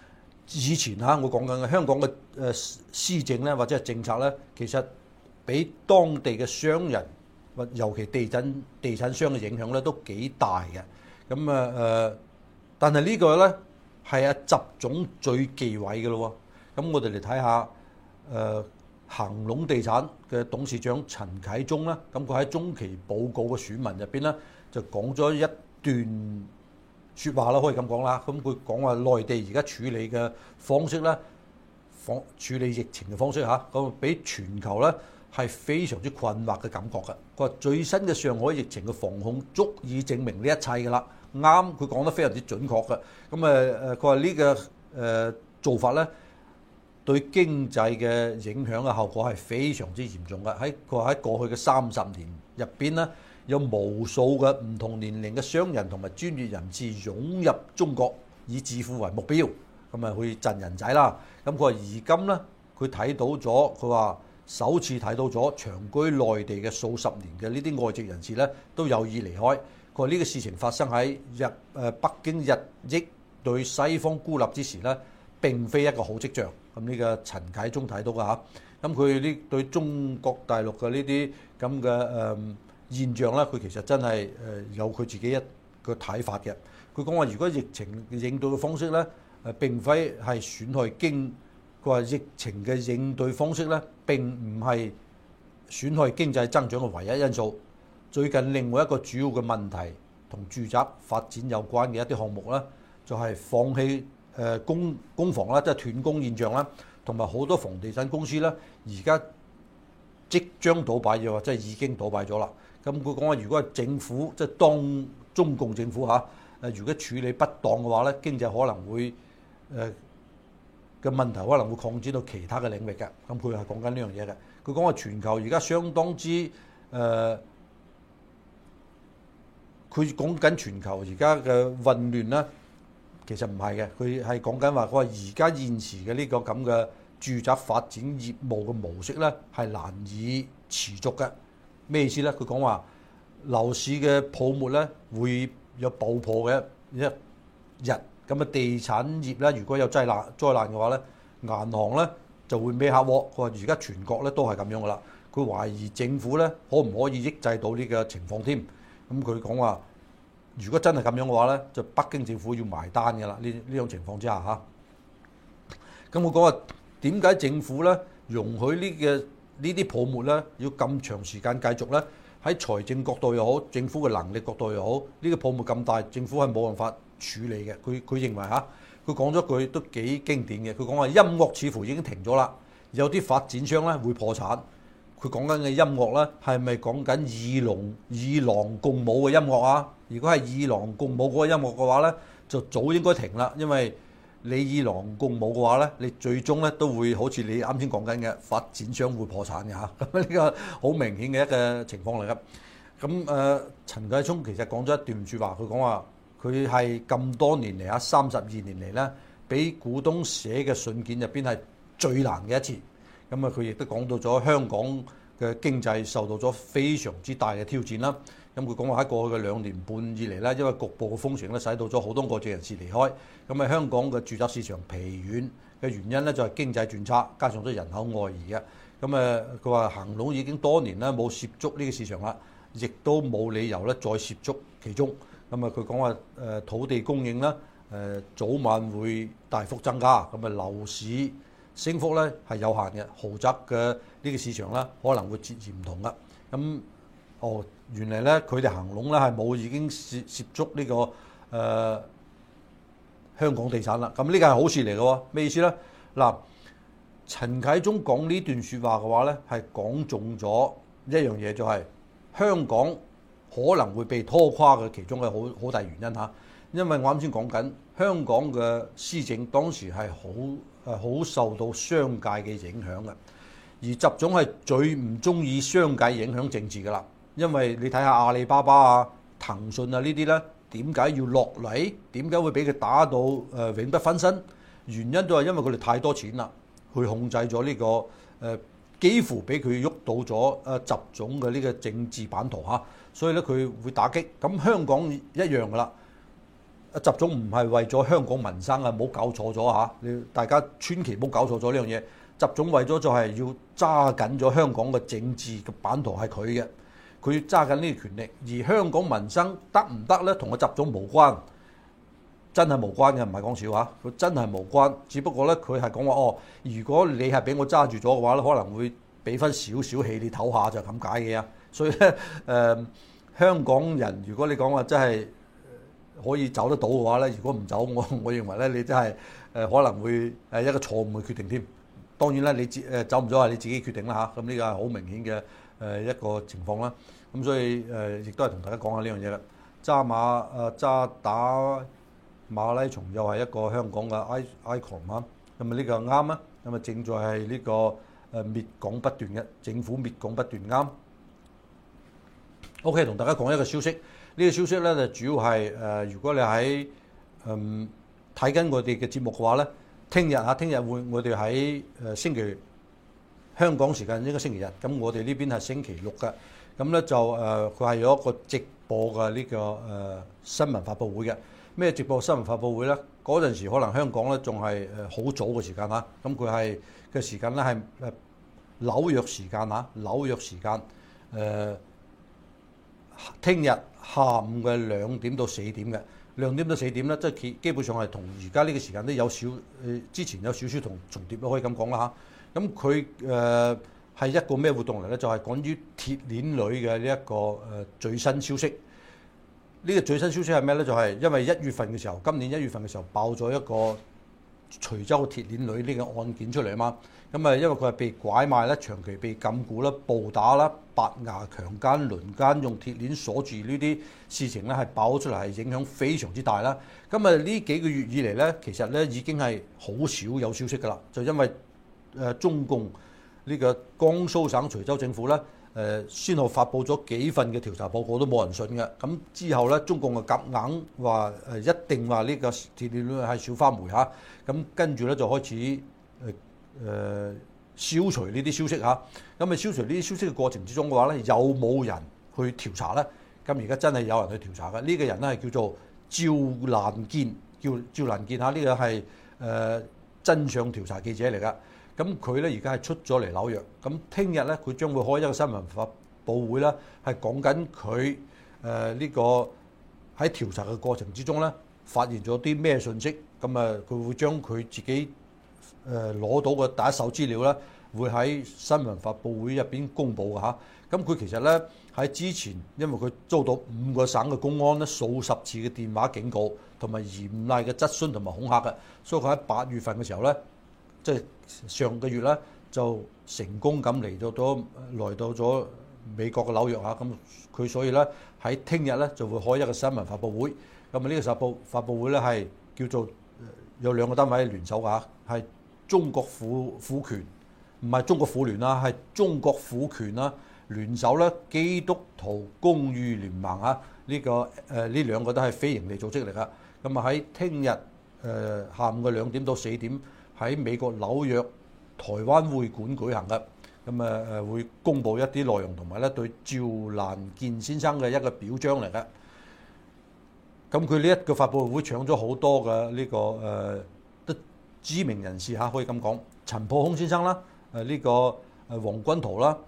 以前我講緊嘅香港嘅施政咧，或者係政策咧，其實俾當地嘅商人或尤其地產商嘅影響咧，都幾大嘅。咁但係呢個咧係習總最忌諱嘅咯喎。咁我哋嚟睇下恒隆地產嘅董事長陳啟宗啦，咁佢喺中期報告嘅選文入邊咧，就講咗一段説話啦，可以咁講啦。咁佢講話內地而家處理嘅方式咧，處理疫情嘅方式嚇，咁俾全球咧係非常之困惑嘅感覺嘅。佢話最新嘅上海疫情嘅防控足以證明呢一切㗎啦，啱，佢講得非常之準確嘅。咁佢話呢個做法咧，對經濟嘅影響嘅後果係非常之嚴重嘅。佢話喺過去嘅30年入邊咧，有無數嘅唔同年齡嘅商人同埋專業人士湧入中國，以致富為目標，咁去賺人仔啦。咁佢話而今咧，佢睇到咗，佢話首次睇到咗長居內地嘅數十年嘅呢啲外籍人士咧，都有意離開。佢話呢個事情發生喺北京日益對西方孤立之時咧，並非一個好跡象。咁呢個陳啟宗睇到㗎嚇。咁佢呢對中國大陸嘅呢啲咁嘅現象咧，佢其實真係有佢自己一個睇法嘅。佢講話如果疫情應對嘅方式咧，並非係損害經，佢話疫情嘅應對方式咧，並唔係損害經濟增長嘅唯一因素。最近另外一個主要嘅問題同住宅發展有關嘅一啲項目咧，就係放棄公房啦，即係斷供現象啦，同埋好多房地產公司咧，而家即將倒閉，又或者係已經倒閉咗啦。咁佢講話，如果係政府即係當中共政府如果處理不當嘅話咧，經濟可能會嘅問題可能會擴展到其他嘅領域嘅。咁佢係講緊呢樣嘢嘅。佢講話全球而家相當之佢講緊全球而家嘅混亂啦，其實唔係嘅。佢係講緊話，佢話而家現時嘅呢個咁嘅住宅發展業務嘅模式咧，係難以持續嘅。咩意思咧？佢講話樓市嘅泡沫咧會有爆破嘅一日，咁啊地產業咧如果有災難嘅話咧，銀行咧就會孭下鍋。佢話而家全國咧都係咁樣噶啦。佢懷疑政府咧可唔可以抑制到呢個情況添？咁佢講話，如果真係咁樣嘅話咧，就北京政府要埋單㗎啦。呢種情況之下咁佢講話點解政府咧容許呢啲泡沫咧要咁長時間繼續咧？喺財政角度又好，政府嘅能力角度又好，呢個泡沫咁大，政府係冇辦法處理嘅。佢認為佢講咗句都幾經典嘅。佢講話音樂似乎已經停咗啦，有啲發展商咧會破產。佢講緊嘅音樂咧係咪講緊二郎共舞嘅音樂啊？如果係二郎共舞嗰個音樂嘅話咧，就早應該停啦，因為你二郎共舞嘅話咧，你最終咧都會好似你啱先講緊嘅發展商會破產嘅嚇。咁呢個好明顯嘅一個情況嚟嘅。咁陳啟宗其實講咗一段説話，佢講話佢係咁多年嚟32年嚟咧，俾股東寫嘅信件入邊係最難嘅一次。咁佢亦都講到咗香港嘅經濟受到咗非常之大嘅挑戰啦。咁佢講話喺過去嘅2年半以嚟咧，因為局部嘅封城咧，使到咗好多外籍人士離開。咁香港嘅住宅市場疲軟嘅原因咧，就係經濟轉差，加上咗人口外移嘅。咁佢話恒隆已經多年咧冇涉足呢個市場啦，亦都冇理由咧再涉足其中。咁佢講話土地供應啦，早晚會大幅增加。咁樓市升幅咧係有限嘅，豪宅嘅呢個市場咧可能會截然唔同啦。咁原來咧佢哋恒隆咧係冇已經涉足呢個香港地產啦。咁呢個係好事嚟嘅喎。咩意思咧？嗱，陳啟宗講呢段説話嘅話咧，係講中咗一樣嘢，就係香港可能會被拖垮嘅其中嘅好大原因嚇。因為我啱先講緊香港嘅施政當時係好受到商界嘅影響嘅，而習總係最唔中意商界影響政治㗎啦。因為你睇下阿里巴巴啊、騰訊啊呢啲咧，點解要落嚟？點解會俾佢打到永不分身？原因都係因為佢哋太多錢啦，去控制咗呢個幾乎俾佢喐到咗習總嘅呢個政治版圖嚇，所以咧佢會打擊。咁香港一樣㗎啦。 習總唔係為咗香港民生啊，唔好搞錯咗嚇！你大家千祈唔好搞錯咗呢樣嘢。習總為咗就係要揸緊咗香港嘅政治嘅版圖係佢嘅，佢要揸緊呢個權力。而香港民生得唔得呢？同個習總無關，真係無關嘅，唔係講笑話。佢真係無關，只不過呢，佢係講話哦，如果你係俾我揸住咗嘅話咧，可能會俾翻少少氣你唞下就咁解嘅啊。所以咧香港人如果你講話真係可以走得到嘅話咧，如果唔走，我認為咧你真係可能會一個錯誤嘅決定添。當然啦，你走唔走係你自己決定啦嚇。咁呢個係好明顯嘅一個情況啦。咁所以亦都係同大家講下呢樣嘢啦。渣打馬拉松又係一個香港嘅 icon 啊。咁啊呢個啱啊。咁啊正在係呢個滅港不斷嘅政府滅港不斷啱。OK， 同大家講一個消息。呢個消息咧就主要係如果你喺睇緊我哋嘅節目嘅話咧，聽日會我哋喺星期香港時間應該星期日，咁我哋呢邊係星期六嘅。咁咧就佢係有一個直播嘅呢個新聞發佈會嘅。咩直播新聞發佈會咧？嗰陣時可能香港咧仲係好早嘅時間嚇。咁佢係嘅時間咧係紐約時間嚇，紐約時間聽日下午嘅2點到4點嘅2點到4點咧，即係基本上係同而家呢個時間都有之前有少少同重疊都可以咁講啦嚇。咁佢係一個咩活動嚟咧？就係關於鐵鏈女嘅呢一個最新消息。呢個最新消息係咩咧？就係因為1月份嘅時候，今年1月份嘅時候爆咗一個徐州鐵鏈女呢個案件出嚟啊嘛。咁啊，因為佢係被拐賣啦，長期被禁錮啦、暴打啦、白牙強姦、輪姦、用鐵鏈鎖住呢啲事情咧，係爆出嚟，係影響非常之大啦。咁啊，呢幾個月以嚟咧，其實咧已經係好少有消息㗎啦。就因為中共呢個江蘇省徐州政府咧先後發布咗幾份嘅調查報告都冇人信嘅。咁之後咧，中共就夾硬話一定話呢個鐵鏈女係小花梅嚇。咁跟住咧就開始消除呢啲消息嚇。咁啊消除呢啲消息嘅過程之中嘅話咧，有冇人去調查咧？咁而家真係有人去調查嘅。呢個人咧係叫做趙蘭健，趙蘭健嚇。呢個係真相調查記者嚟㗎。咁佢咧而家係出咗嚟紐約。咁聽日咧佢將會開一個新聞發佈會啦，係講緊佢呢個喺調查嘅過程之中咧，發現咗啲咩信息。咁啊佢會將佢自己攞到嘅第一手資料咧，會喺新聞發佈會入邊公佈嘅嚇。咁佢其實咧喺之前，因為佢遭到5個省嘅公安咧數十次嘅電話警告，同埋嚴厲嘅質詢同埋恐嚇嘅，所以佢喺8月份嘅時候咧，即係上個月咧就成功咁來到咗美國嘅紐約嚇。咁佢所以咧喺聽日咧就會開一個新聞發佈會。咁啊呢個發佈會咧係叫做有2個單位聯手嘅嚇，係中國婦權，唔係中國婦聯啦，係中國婦權啦聯手咧，基督徒公義聯盟啊，呢個呢2個都係非營利組織嚟㗎。咁啊喺聽日下午嘅2點到4點喺美國紐約台灣會館舉行嘅。咁啊會公佈一啲內容同埋咧對趙蘭健先生嘅一個表彰嚟嘅。咁佢呢一個發佈會搶咗好多嘅呢個都知名人士嚇，可以咁講，陳破空先生啦，呢個黃君濤啦，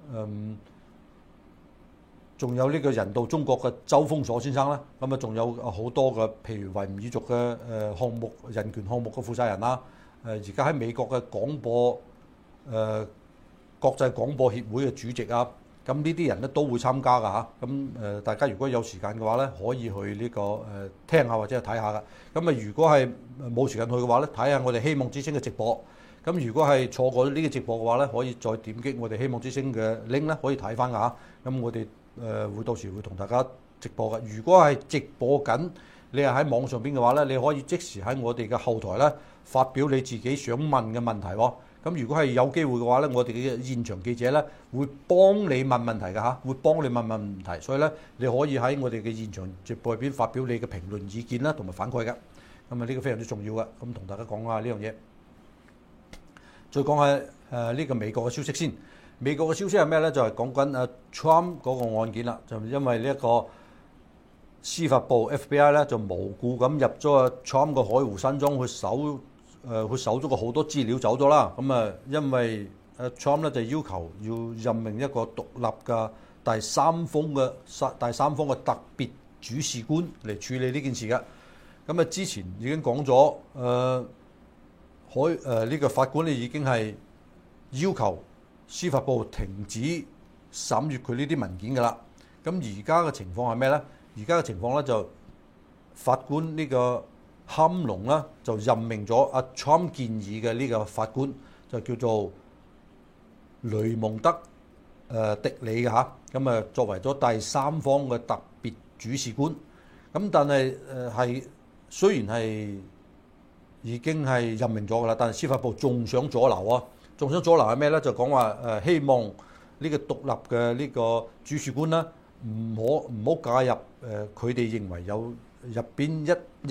仲有呢個人道中國嘅周鋒鎖先生啦。咁啊仲有好多嘅，譬如維吾爾族嘅項目人權項目嘅負責人啦，而家喺美國嘅廣播國際廣播協會嘅主席啊。咁呢啲人咧都會參加㗎嚇。咁大家如果有時間嘅話咧，可以去呢個聽下或者係睇下㗎。咁啊如果係冇時間去嘅話咧，睇下我哋希望之星嘅直播。咁如果係錯過呢個直播嘅話咧，可以再點擊我哋希望之星嘅 link 咧，可以睇翻㗎嚇。咁我哋會到時會同大家直播㗎。如果係直播緊，你係喺網上邊嘅話咧，你可以即時喺我哋嘅後台咧發表你自己想問嘅問題喎。咁如果係有機會嘅話咧，我哋嘅現場記者咧會幫你問問題㗎嚇，會幫你問問題，所以咧你可以喺我哋嘅現場直播入邊發表你嘅評論意見啦，同埋反饋㗎。咁啊呢個非常之重要㗎。咁同大家講下呢樣嘢。再講下呢個美國嘅消息先。美國嘅消息係咩咧？就係講緊Trump 嗰個案件啦。就因為呢一個司法部 FBI 咧就無故咁入咗阿 Trump 個海湖山莊去搜咗個好多資料走咗啦。咁啊，因為阿 Trump 咧就要求要任命一個獨立嘅第三方嘅特別主事官嚟處理呢件事嘅。咁啊，之前已經講咗，呢個法官咧已經係要求司法部停止審閱佢呢啲文件㗎啦。咁而家嘅情況係咩咧？而家嘅情況咧就法官呢個坎龍啦，就任命咗阿 Trump 建議嘅呢個法官，就叫做雷蒙德迪里嘅嚇。咁啊，作為咗第三方嘅特別主事官。咁但係雖然係已經係任命咗㗎啦，但係司法部仲想阻撓啊！仲想阻撓係咩咧？就講話希望呢個獨立嘅呢個主事官啦，唔好介入佢哋認為有入邊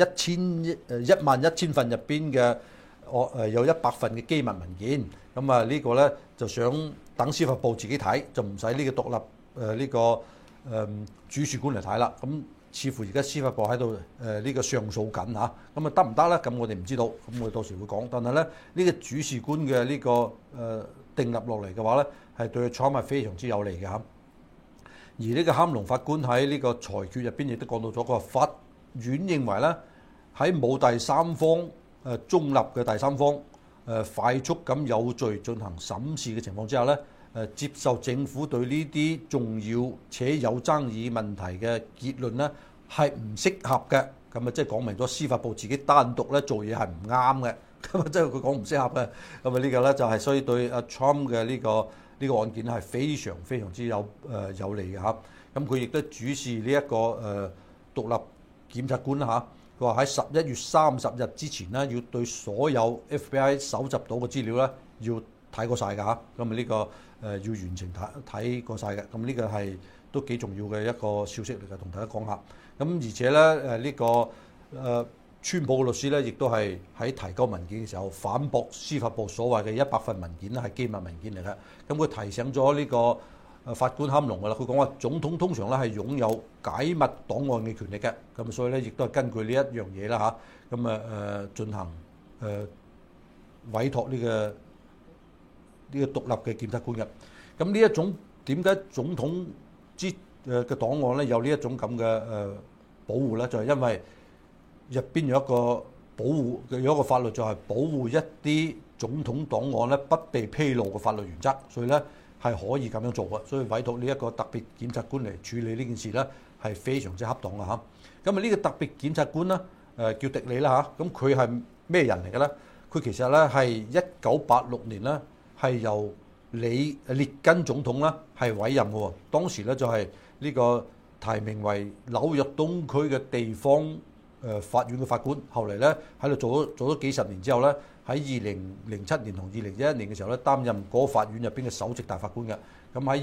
11000份入邊嘅有100份嘅機密文件。咁啊呢個咧就想等司法部自己睇，就唔使呢個獨立呢個主事官嚟睇啦。咁似乎而家司法部喺度呢個上訴緊嚇，咁啊得唔得咧？咁我哋唔知道，咁我哋到時會講。但係咧呢個主事官嘅呢個訂立落嚟嘅話咧，係對 Trump 係非常之有利嘅嚇。而呢個坎龍法官喺呢個裁決入邊亦都講到咗，佢話法院認為咧喺冇第三方中立嘅第三方快速咁有序進行審視嘅情況之下咧，接受政府對呢啲重要且有爭議問題嘅結論咧係唔適合嘅。咁啊即係講明咗司法部自己單獨咧做嘢係唔啱嘅。咁啊即係佢講唔適合嘅。咁啊呢個咧就係所以對阿 Trump 嘅呢個案件係非常非常之有利嘅嚇。咁佢亦都主事呢一個獨立檢察官啦嚇。佢話喺11月30日之前咧，要對所有 FBI 搜集到嘅資料咧要睇過晒㗎嚇。咁啊呢個要完全睇過晒嘅。咁呢個係都幾重要嘅一個消息嚟嘅，同大家講下。咁而且咧呢個川普嘅律師咧，亦都係喺提交文件嘅時候反駁司法部所謂嘅100份文件咧係機密文件嚟嘅。咁佢提醒咗呢個法官坎龍㗎啦，佢講話總統通常咧係擁有解密檔案嘅權力嘅。咁所以咧亦都係根據呢一樣嘢啦嚇，咁進行委託呢個獨立嘅檢察官嘅。咁呢一種點解總統嘅檔案咧有呢一種咁嘅保護咧？就係因為入邊有一個法律，就係保護一啲總統檔案咧不被披露嘅法律原則，所以咧係可以咁樣做嘅。所以委託呢一個特別檢察官嚟處理呢件事咧係非常之恰當嘅嚇。咁啊呢個特別檢察官咧叫迪里啦嚇。咁佢係咩人嚟嘅咧？佢其實咧係1986年咧係由列根總統啦係委任嘅喎。當時咧就係呢個提名為紐約東區嘅地方法院嘅法官，後嚟咧喺度做咗幾十年之後咧，喺2007年同2011年嘅時候咧，擔任嗰個法院入邊嘅首席大法官嘅。咁喺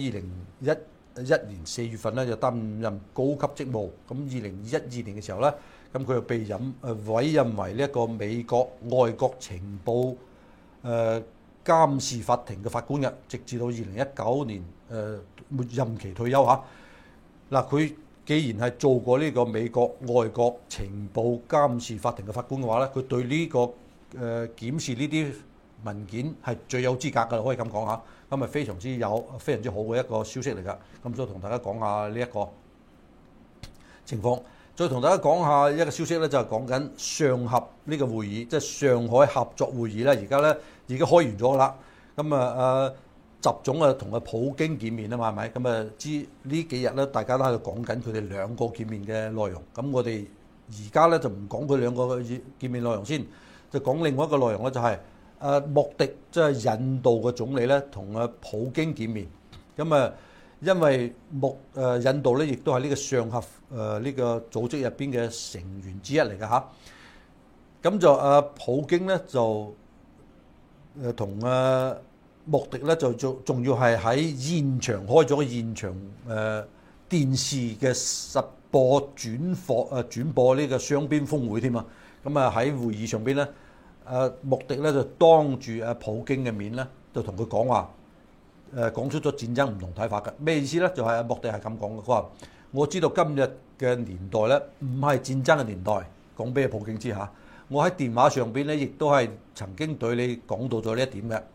2011年4月份咧就擔任高級職務。咁2012年嘅時候咧，咁佢又被委任為呢一個美國外國情報監視法庭嘅法官嘅，直至到2019年任期退休嚇。嗱，佢既然係做過呢個美國外國情報監視法庭嘅法官嘅話咧，佢對呢個檢視呢啲文件係最有資格㗎，可以咁講嚇。咁咪非常之好嘅一個消息嚟㗎。咁所以同大家講下呢一個情況，再同大家講下一個消息咧，就係講緊上合呢個會議，即係上海合作會議咧，而家咧已經開完咗㗎啦。咁習總同阿普京見面啊嘛，係咪？咁知呢幾日咧，大家都喺度講緊佢哋兩個見面嘅內容。咁我哋而家咧就唔講佢兩個見面內容先，就講另外一個內容咧，就係莫迪即係印度嘅總理咧，同阿普京見面。咁因為印度咧亦都係呢個上合呢個組織入邊嘅成員之一嚟嘅嚇。咁就普京咧就同莫迪咧就仲要係喺現場開咗個現場電視嘅實播轉播呢個雙邊峰會添啊！咁喺會議上邊咧，莫迪咧就當住普京嘅面咧，就同佢講話，講出咗戰爭唔同睇法嘅。咩意思咧？就係莫迪係咁講嘅，佢話我知道今日嘅年代咧，唔係戰爭嘅年代，講俾普京知嚇。我喺電話上邊咧，亦都係曾經對你講到咗呢一點嘅。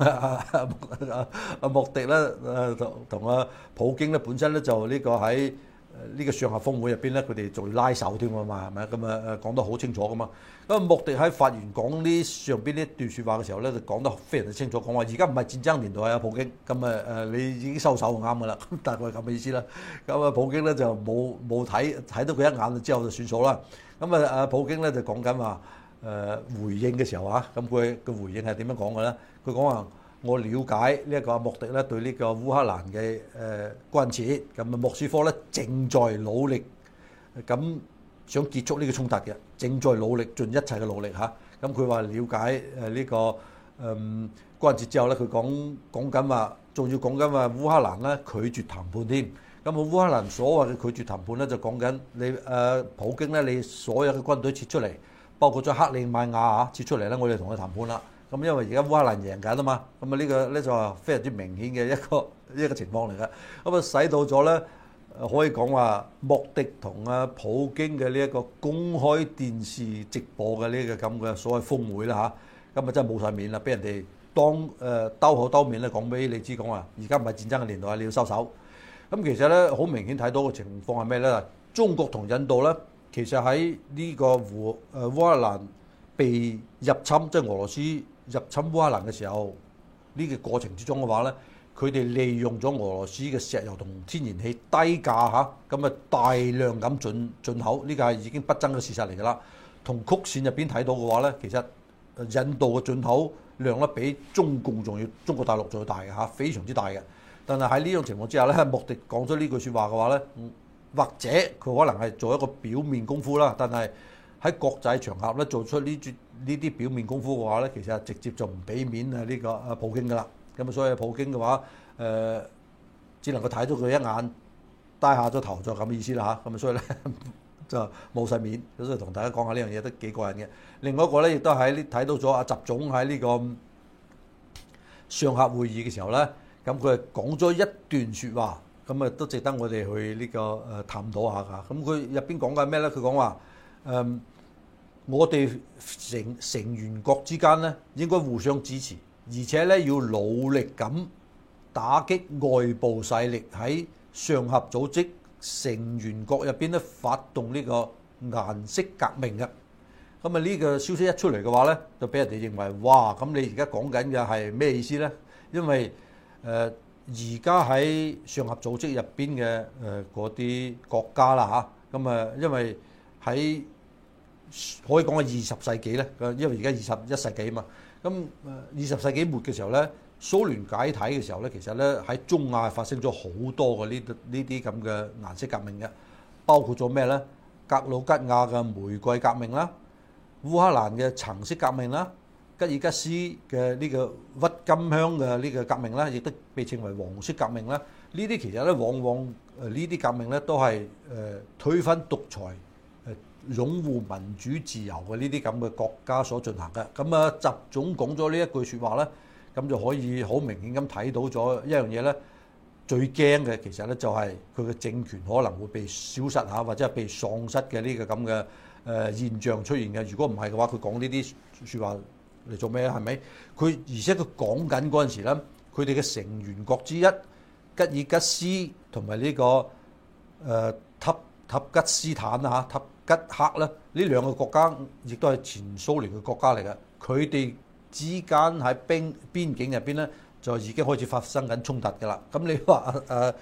阿莫迪咧同阿普京咧本身咧就呢個喺呢個上合峰會入邊咧，佢哋仲拉手添啊嘛，係咪？咁講得好清楚噶嘛。咁莫迪喺發言講呢上邊呢一段説話嘅時候咧，就講得非常之清楚，講話而家唔係戰爭年代啊，普京。咁你已經收手就啱噶啦，大概係咁嘅意思啦。咁普京咧就冇睇到佢一眼之後就算數啦。咁普京咧就講緊話回應嘅時候啊，咁佢嘅回應係點樣講嘅咧？佢講話我了解呢一個莫迪咧對呢個烏克蘭嘅關切，咁莫斯科咧正在努力咁想結束呢個衝突嘅，正在努力盡一切嘅努力嚇。咁佢話了解呢個關切之後咧，佢講緊話，仲要講緊話烏克蘭咧拒絕談判添。咁烏克蘭所謂嘅拒絕談判咧，就講緊你普京咧，你所有嘅軍隊撤出嚟，包括咗克里米亞啊撤出嚟咧，我哋同佢談判啦。咁因為而家烏克蘭贏緊啊嘛，咁呢個咧就話非常之明顯嘅一個情況嚟嘅。咁使到咗咧，可以講話莫迪同普京嘅呢一個公開電視直播嘅呢個咁嘅所謂峰會啦嚇，咁真係冇晒面啦，俾人哋兜口兜面咧講俾你知，講話而家唔係戰爭嘅年代，你要收手。咁其實咧好明顯睇到嘅情況係咩咧？中國同印度咧，其實喺呢個烏克蘭被入侵，即係俄羅斯入侵烏克蘭嘅時候，呢個過程之中嘅話咧，佢哋利用咗俄羅斯嘅石油同天然氣低價嚇，咁大量咁進口，呢個係已經不爭嘅事實嚟㗎啦。同曲線入邊睇到嘅話咧，其實印度嘅進口量咧比中國大陸仲要大嘅嚇，非常之大嘅。但係喺呢種情況之下咧，莫迪講咗呢句説話嘅話咧，或者佢可能係做一個表面功夫啦，但係喺國際場合咧做出呢啲表面功夫嘅話咧，其實直接就唔俾面呢個普京噶啦。咁所以普京嘅話只能夠睇到佢一眼，低下咗頭就咁嘅意思啦嚇。咁所以咧就冇晒面，所以同大家講下呢樣嘢都幾過癮嘅。另外一個咧亦都喺睇到咗阿習總喺呢個上合會議嘅時候咧。咁佢係講咗一段説話，咁都值得我哋去呢個探討下㗎。咁佢入邊講緊咩咧？佢講話我哋成員國之間咧應該互相支持，而且咧要努力咁打擊外部勢力喺上合組織成員國入邊咧發動呢個顏色革命嘅。咁呢個消息一出嚟嘅話咧，就俾人哋認為哇！咁你而家講緊嘅係咩意思咧？因為而家喺上合組織入邊嘅嗰啲國家啦嚇，咁因為喺可以講係20世紀咧，因為而家21世紀啊嘛，咁20世紀末嘅時候咧，蘇聯解體嘅時候咧，其實咧喺中亞發生咗好多嘅呢啲咁嘅顏色革命嘅，包括咗咩咧？格魯吉亞嘅玫瑰革命啦，烏克蘭嘅橙色革命啦。吉爾吉斯嘅呢個鬱金香嘅呢個革命啦，亦都被稱為黃色革命啦。呢啲其實咧，往往呢啲革命咧都係推翻獨裁、擁護民主自由嘅呢啲咁嘅國家所進行嘅。咁習總講咗呢一句説話咧，咁就可以好明顯咁睇到咗一樣嘢咧。最驚嘅其實咧就係佢嘅政權可能會被消失嚇，或者係被喪失嘅呢個咁嘅現象出現嘅。如果唔係嘅話，佢講呢啲説話嚟做咩咧？係咪？而且佢講緊嗰陣時咧，佢哋嘅成員國之一吉爾吉斯同埋呢個塔吉斯坦啊、塔吉克咧，呢兩個國家亦都係前蘇聯嘅國家嚟嘅。佢哋之間喺邊境入邊咧，就已經開始發生緊衝突㗎啦。咁你話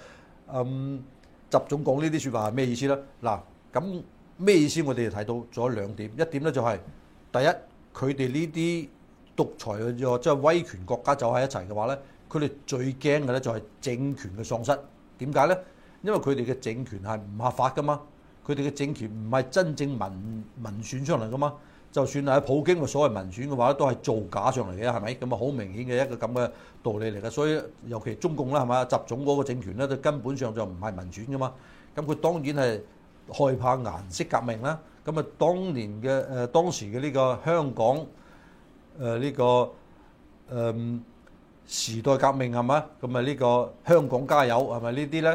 習總講呢啲説話係咩意思咧？嗱，咁咩意思？我哋睇到咗兩點。一點咧就係第一。佢哋呢啲獨裁嘅即係威權國家走喺一齊嘅話咧，佢哋最驚嘅咧就係政權嘅喪失。點解咧？因為佢哋嘅政權係唔合法噶嘛，佢哋嘅政權唔係真正民選出嚟噶嘛。就算係普京嘅所謂民選嘅話，都係造假上嚟嘅，係咪？咁好明顯嘅一個咁嘅道理嚟嘅。所以尤其中共啦，係嘛？習總嗰個政權咧，都根本上就唔係民選噶嘛。咁佢當然係害怕顏色革命啦。咁當時嘅呢個香港呢個時代革命係嘛？咁呢個香港加油係咪呢啲咧？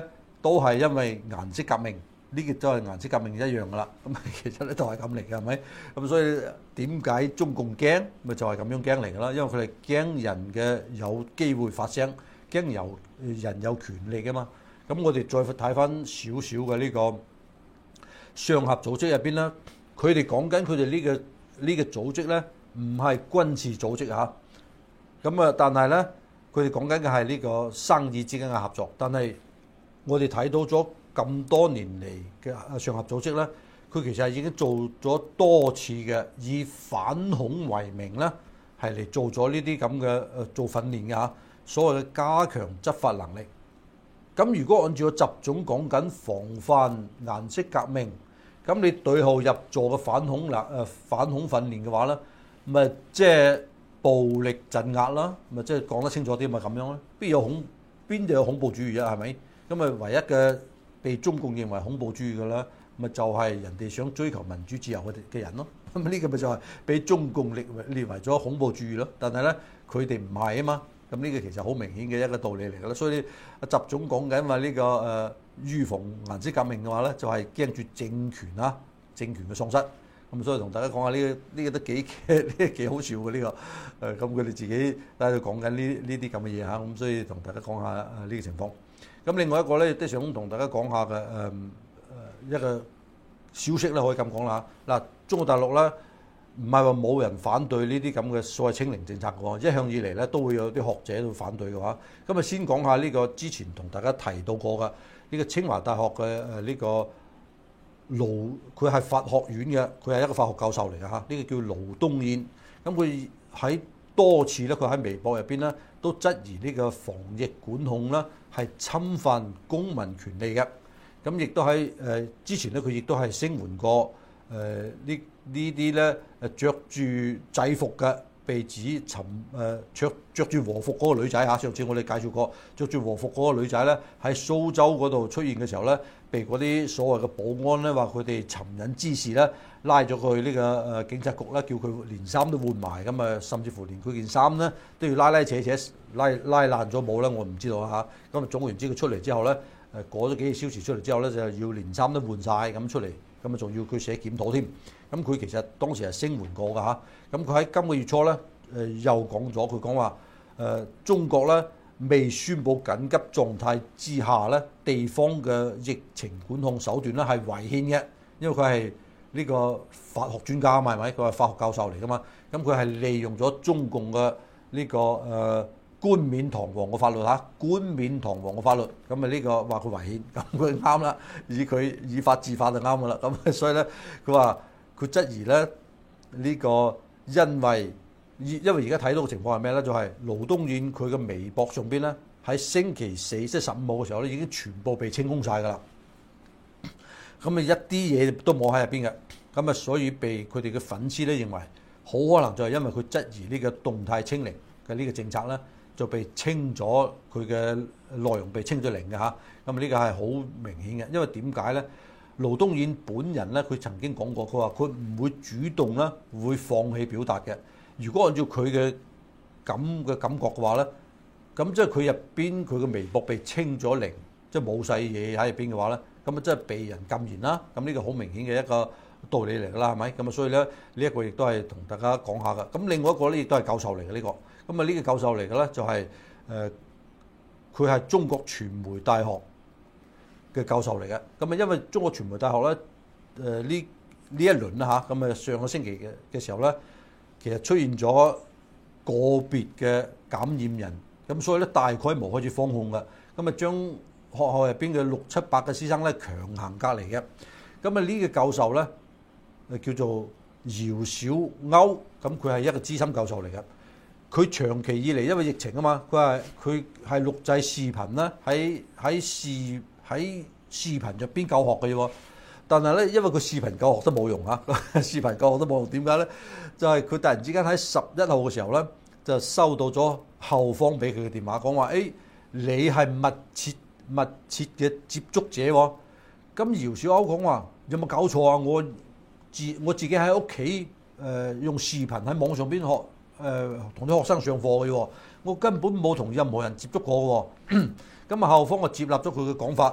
都係因為顏色革命，呢個都係顏色革命一樣噶啦。咁其實咧都係咁嚟嘅，係咪？咁所以點解中共驚？咪就係咁樣驚嚟噶啦，因為佢哋驚人嘅有機會發聲，驚人有權利噶嘛。咁我哋再睇翻少少嘅呢個上合組織入邊咧，佢哋講緊佢哋呢個組織咧，唔係軍事組織嚇。咁啊，但係咧，佢哋講緊嘅係呢個生意之間嘅合作。但係我哋睇到咗咁多年嚟嘅上合組織咧，佢其實已經做咗多次嘅以反恐為名咧，係嚟做咗呢啲咁嘅做訓練嘅嚇，所謂嘅加強執法能力。咁如果按照個習總講緊防範顏色革命，咁你對號入座嘅反恐訓練嘅話咧，咪即係暴力鎮壓啦，咪即係講得清楚啲咪咁樣咯？邊度有恐怖主義啊？係咪？咁啊，唯一嘅被中共認為恐怖主義嘅咧，咪就係人哋想追求民主自由嘅人咯。咁呢個咪就係被中共列為咗恐怖主義咯。但係咧，佢哋唔係啊嘛。咁呢個其實好明顯嘅一個道理嚟㗎啦。所以阿習總講緊話呢個預防顏色革命嘅話咧，就係驚住政權嘅喪失。咁所以同大家講下呢個都幾好笑嘅呢個。咁佢哋自己喺度講緊呢啲咁嘅嘢嚇。咁所以同大家講下呢個情況。咁另外一個咧，都想同大家講下嘅一個消息咧，可以咁講啦。嗱，中國大陸咧，唔係話冇人反對呢啲咁嘅所謂清零政策嘅喎，一向以嚟咧都會有啲學者都反對嘅話。咁啊，先講下呢個之前同大家提到過嘅呢個清華大學嘅呢個佢係法學院嘅，佢係一個法學教授嚟嘅嚇。呢個叫盧東彥。咁佢喺多次咧，佢喺微博入邊咧都質疑呢個防疫管控啦係侵犯公民權利嘅。咁亦都喺之前咧，佢亦都係聲援過呢啲咧著住制服嘅被指著住和服嗰個女仔嚇。上次我哋介紹過，著住和服嗰個女仔咧喺蘇州嗰度出現嘅時候咧，被嗰啲所謂嘅保安咧話佢哋尋釁滋事咧，拉咗佢去呢個警察局咧，叫佢連衫都換埋咁啊，甚至乎連佢件衫咧都要拉扯拉爛咗冇啦，我唔知道嚇。咁啊，總言之佢出嚟之後咧，過咗幾個小時出嚟之後咧，就要連衫都換晒咁出嚟，咁啊仲要佢寫檢討添。咁佢其實當時係聲援過㗎嚇。咁佢喺今個月初咧又講咗，佢講話中國咧未宣布緊急狀態之下咧，地方嘅疫情管控手段咧係違憲嘅，因為佢係呢個法學專家啊嘛，係咪？佢係法學教授嚟㗎嘛。咁佢係利用咗中共嘅呢個冠冕堂皇嘅法律嚇，冠冕堂皇嘅法律，咁啊呢個話佢違憲，咁佢啱啦，以法治法就啱㗎啦。咁所以咧，佢話佢質疑咧呢個因為而家睇到嘅情況係咩咧？就係盧東彥佢嘅微博上邊咧，喺星期四即係15號嘅時候咧，已經全部被清空晒㗎啦。咁啊一啲嘢都冇喺入邊嘅。咁啊所以被佢哋嘅粉絲咧認為，好可能就係因為佢質疑呢個動態清零嘅呢個政策咧，就被清咗佢嘅內容被清咗零嘅嚇。咁啊呢個係好明顯嘅，因為點解咧？盧東彥本人咧，佢曾經講過，佢話佢唔會主動啦，會放棄表達嘅。如果按照佢嘅感覺嘅話咧，咁即係佢入邊佢嘅微博被清咗零，即係冇細嘢喺入邊嘅話咧，咁啊真係被人禁言啦。咁呢個好明顯嘅一個道理嚟㗎啦，係咪？咁啊所以咧呢一個亦都係同大家講下㗎。咁另外一個咧亦都係教授嚟嘅呢個。咁啊呢個教授嚟嘅咧就係佢係中國傳媒大學嘅教授嚟嘅。咁啊因為中國傳媒大學咧呢一輪啦嚇，咁啊上個星期嘅時候咧，其實出現咗個別嘅感染人，咁所以咧大規模開始封控嘅，咁啊將學校入邊嘅600-700個師生咧強行隔離嘅。咁啊呢個教授咧叫做姚小歐，咁佢係一個資深教授嚟嘅。佢長期以嚟因為疫情啊嘛，佢係錄製視頻啦，喺視頻入邊教學嘅喎。但係咧，因為佢視頻教學都冇用嚇，視頻教學都冇用。點解咧？就係佢突然之間喺11號嘅時候咧，就收到咗後方俾佢嘅電話，講話誒你係密切嘅接觸者喎。咁姚小歐講話有冇搞錯啊？我自己喺屋企用視頻喺網上邊學同啲學生上課嘅喎，我根本冇同任何人接觸過喎。咁啊後方我接納咗佢嘅講法，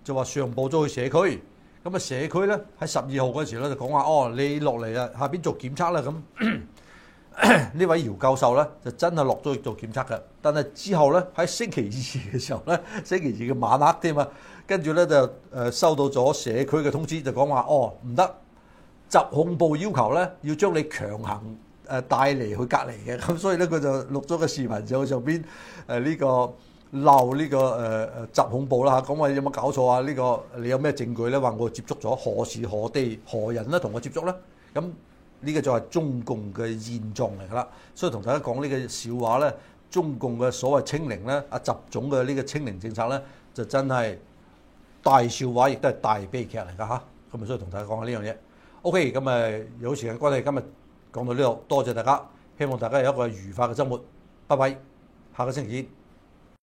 就話上報咗去社區。咁啊社區咧喺12號嗰時咧就講話，哦你落嚟啊，下邊做檢測啦咁。呢位姚教授咧就真係落咗去做檢測嘅，但係之後咧喺星期二嘅時候咧，星期二嘅晚黑添啊，跟住咧就收到咗社區嘅通知，就講話哦唔得，疾控部要求咧要將你強行帶嚟去隔離嘅，咁所以咧佢就錄咗個視頻就上邊呢個鬧呢個疾控部啦嚇，講話有冇搞錯啊？呢個你有咩證據咧？話我接觸咗何時何地何人咧同我接觸咧？咁呢個就係中共嘅現狀嚟㗎啦，所以同大家講呢個笑話咧，中共嘅所謂清零咧，習總嘅呢個清零政策咧，就真係大笑話，亦都係大悲劇嚟㗎嚇。咁啊，所以同大家講下呢樣嘢。OK，咁有時間關係，今日講到呢度，多謝大家，希望大家有一個愉快嘅週末，拜拜，下個星期見。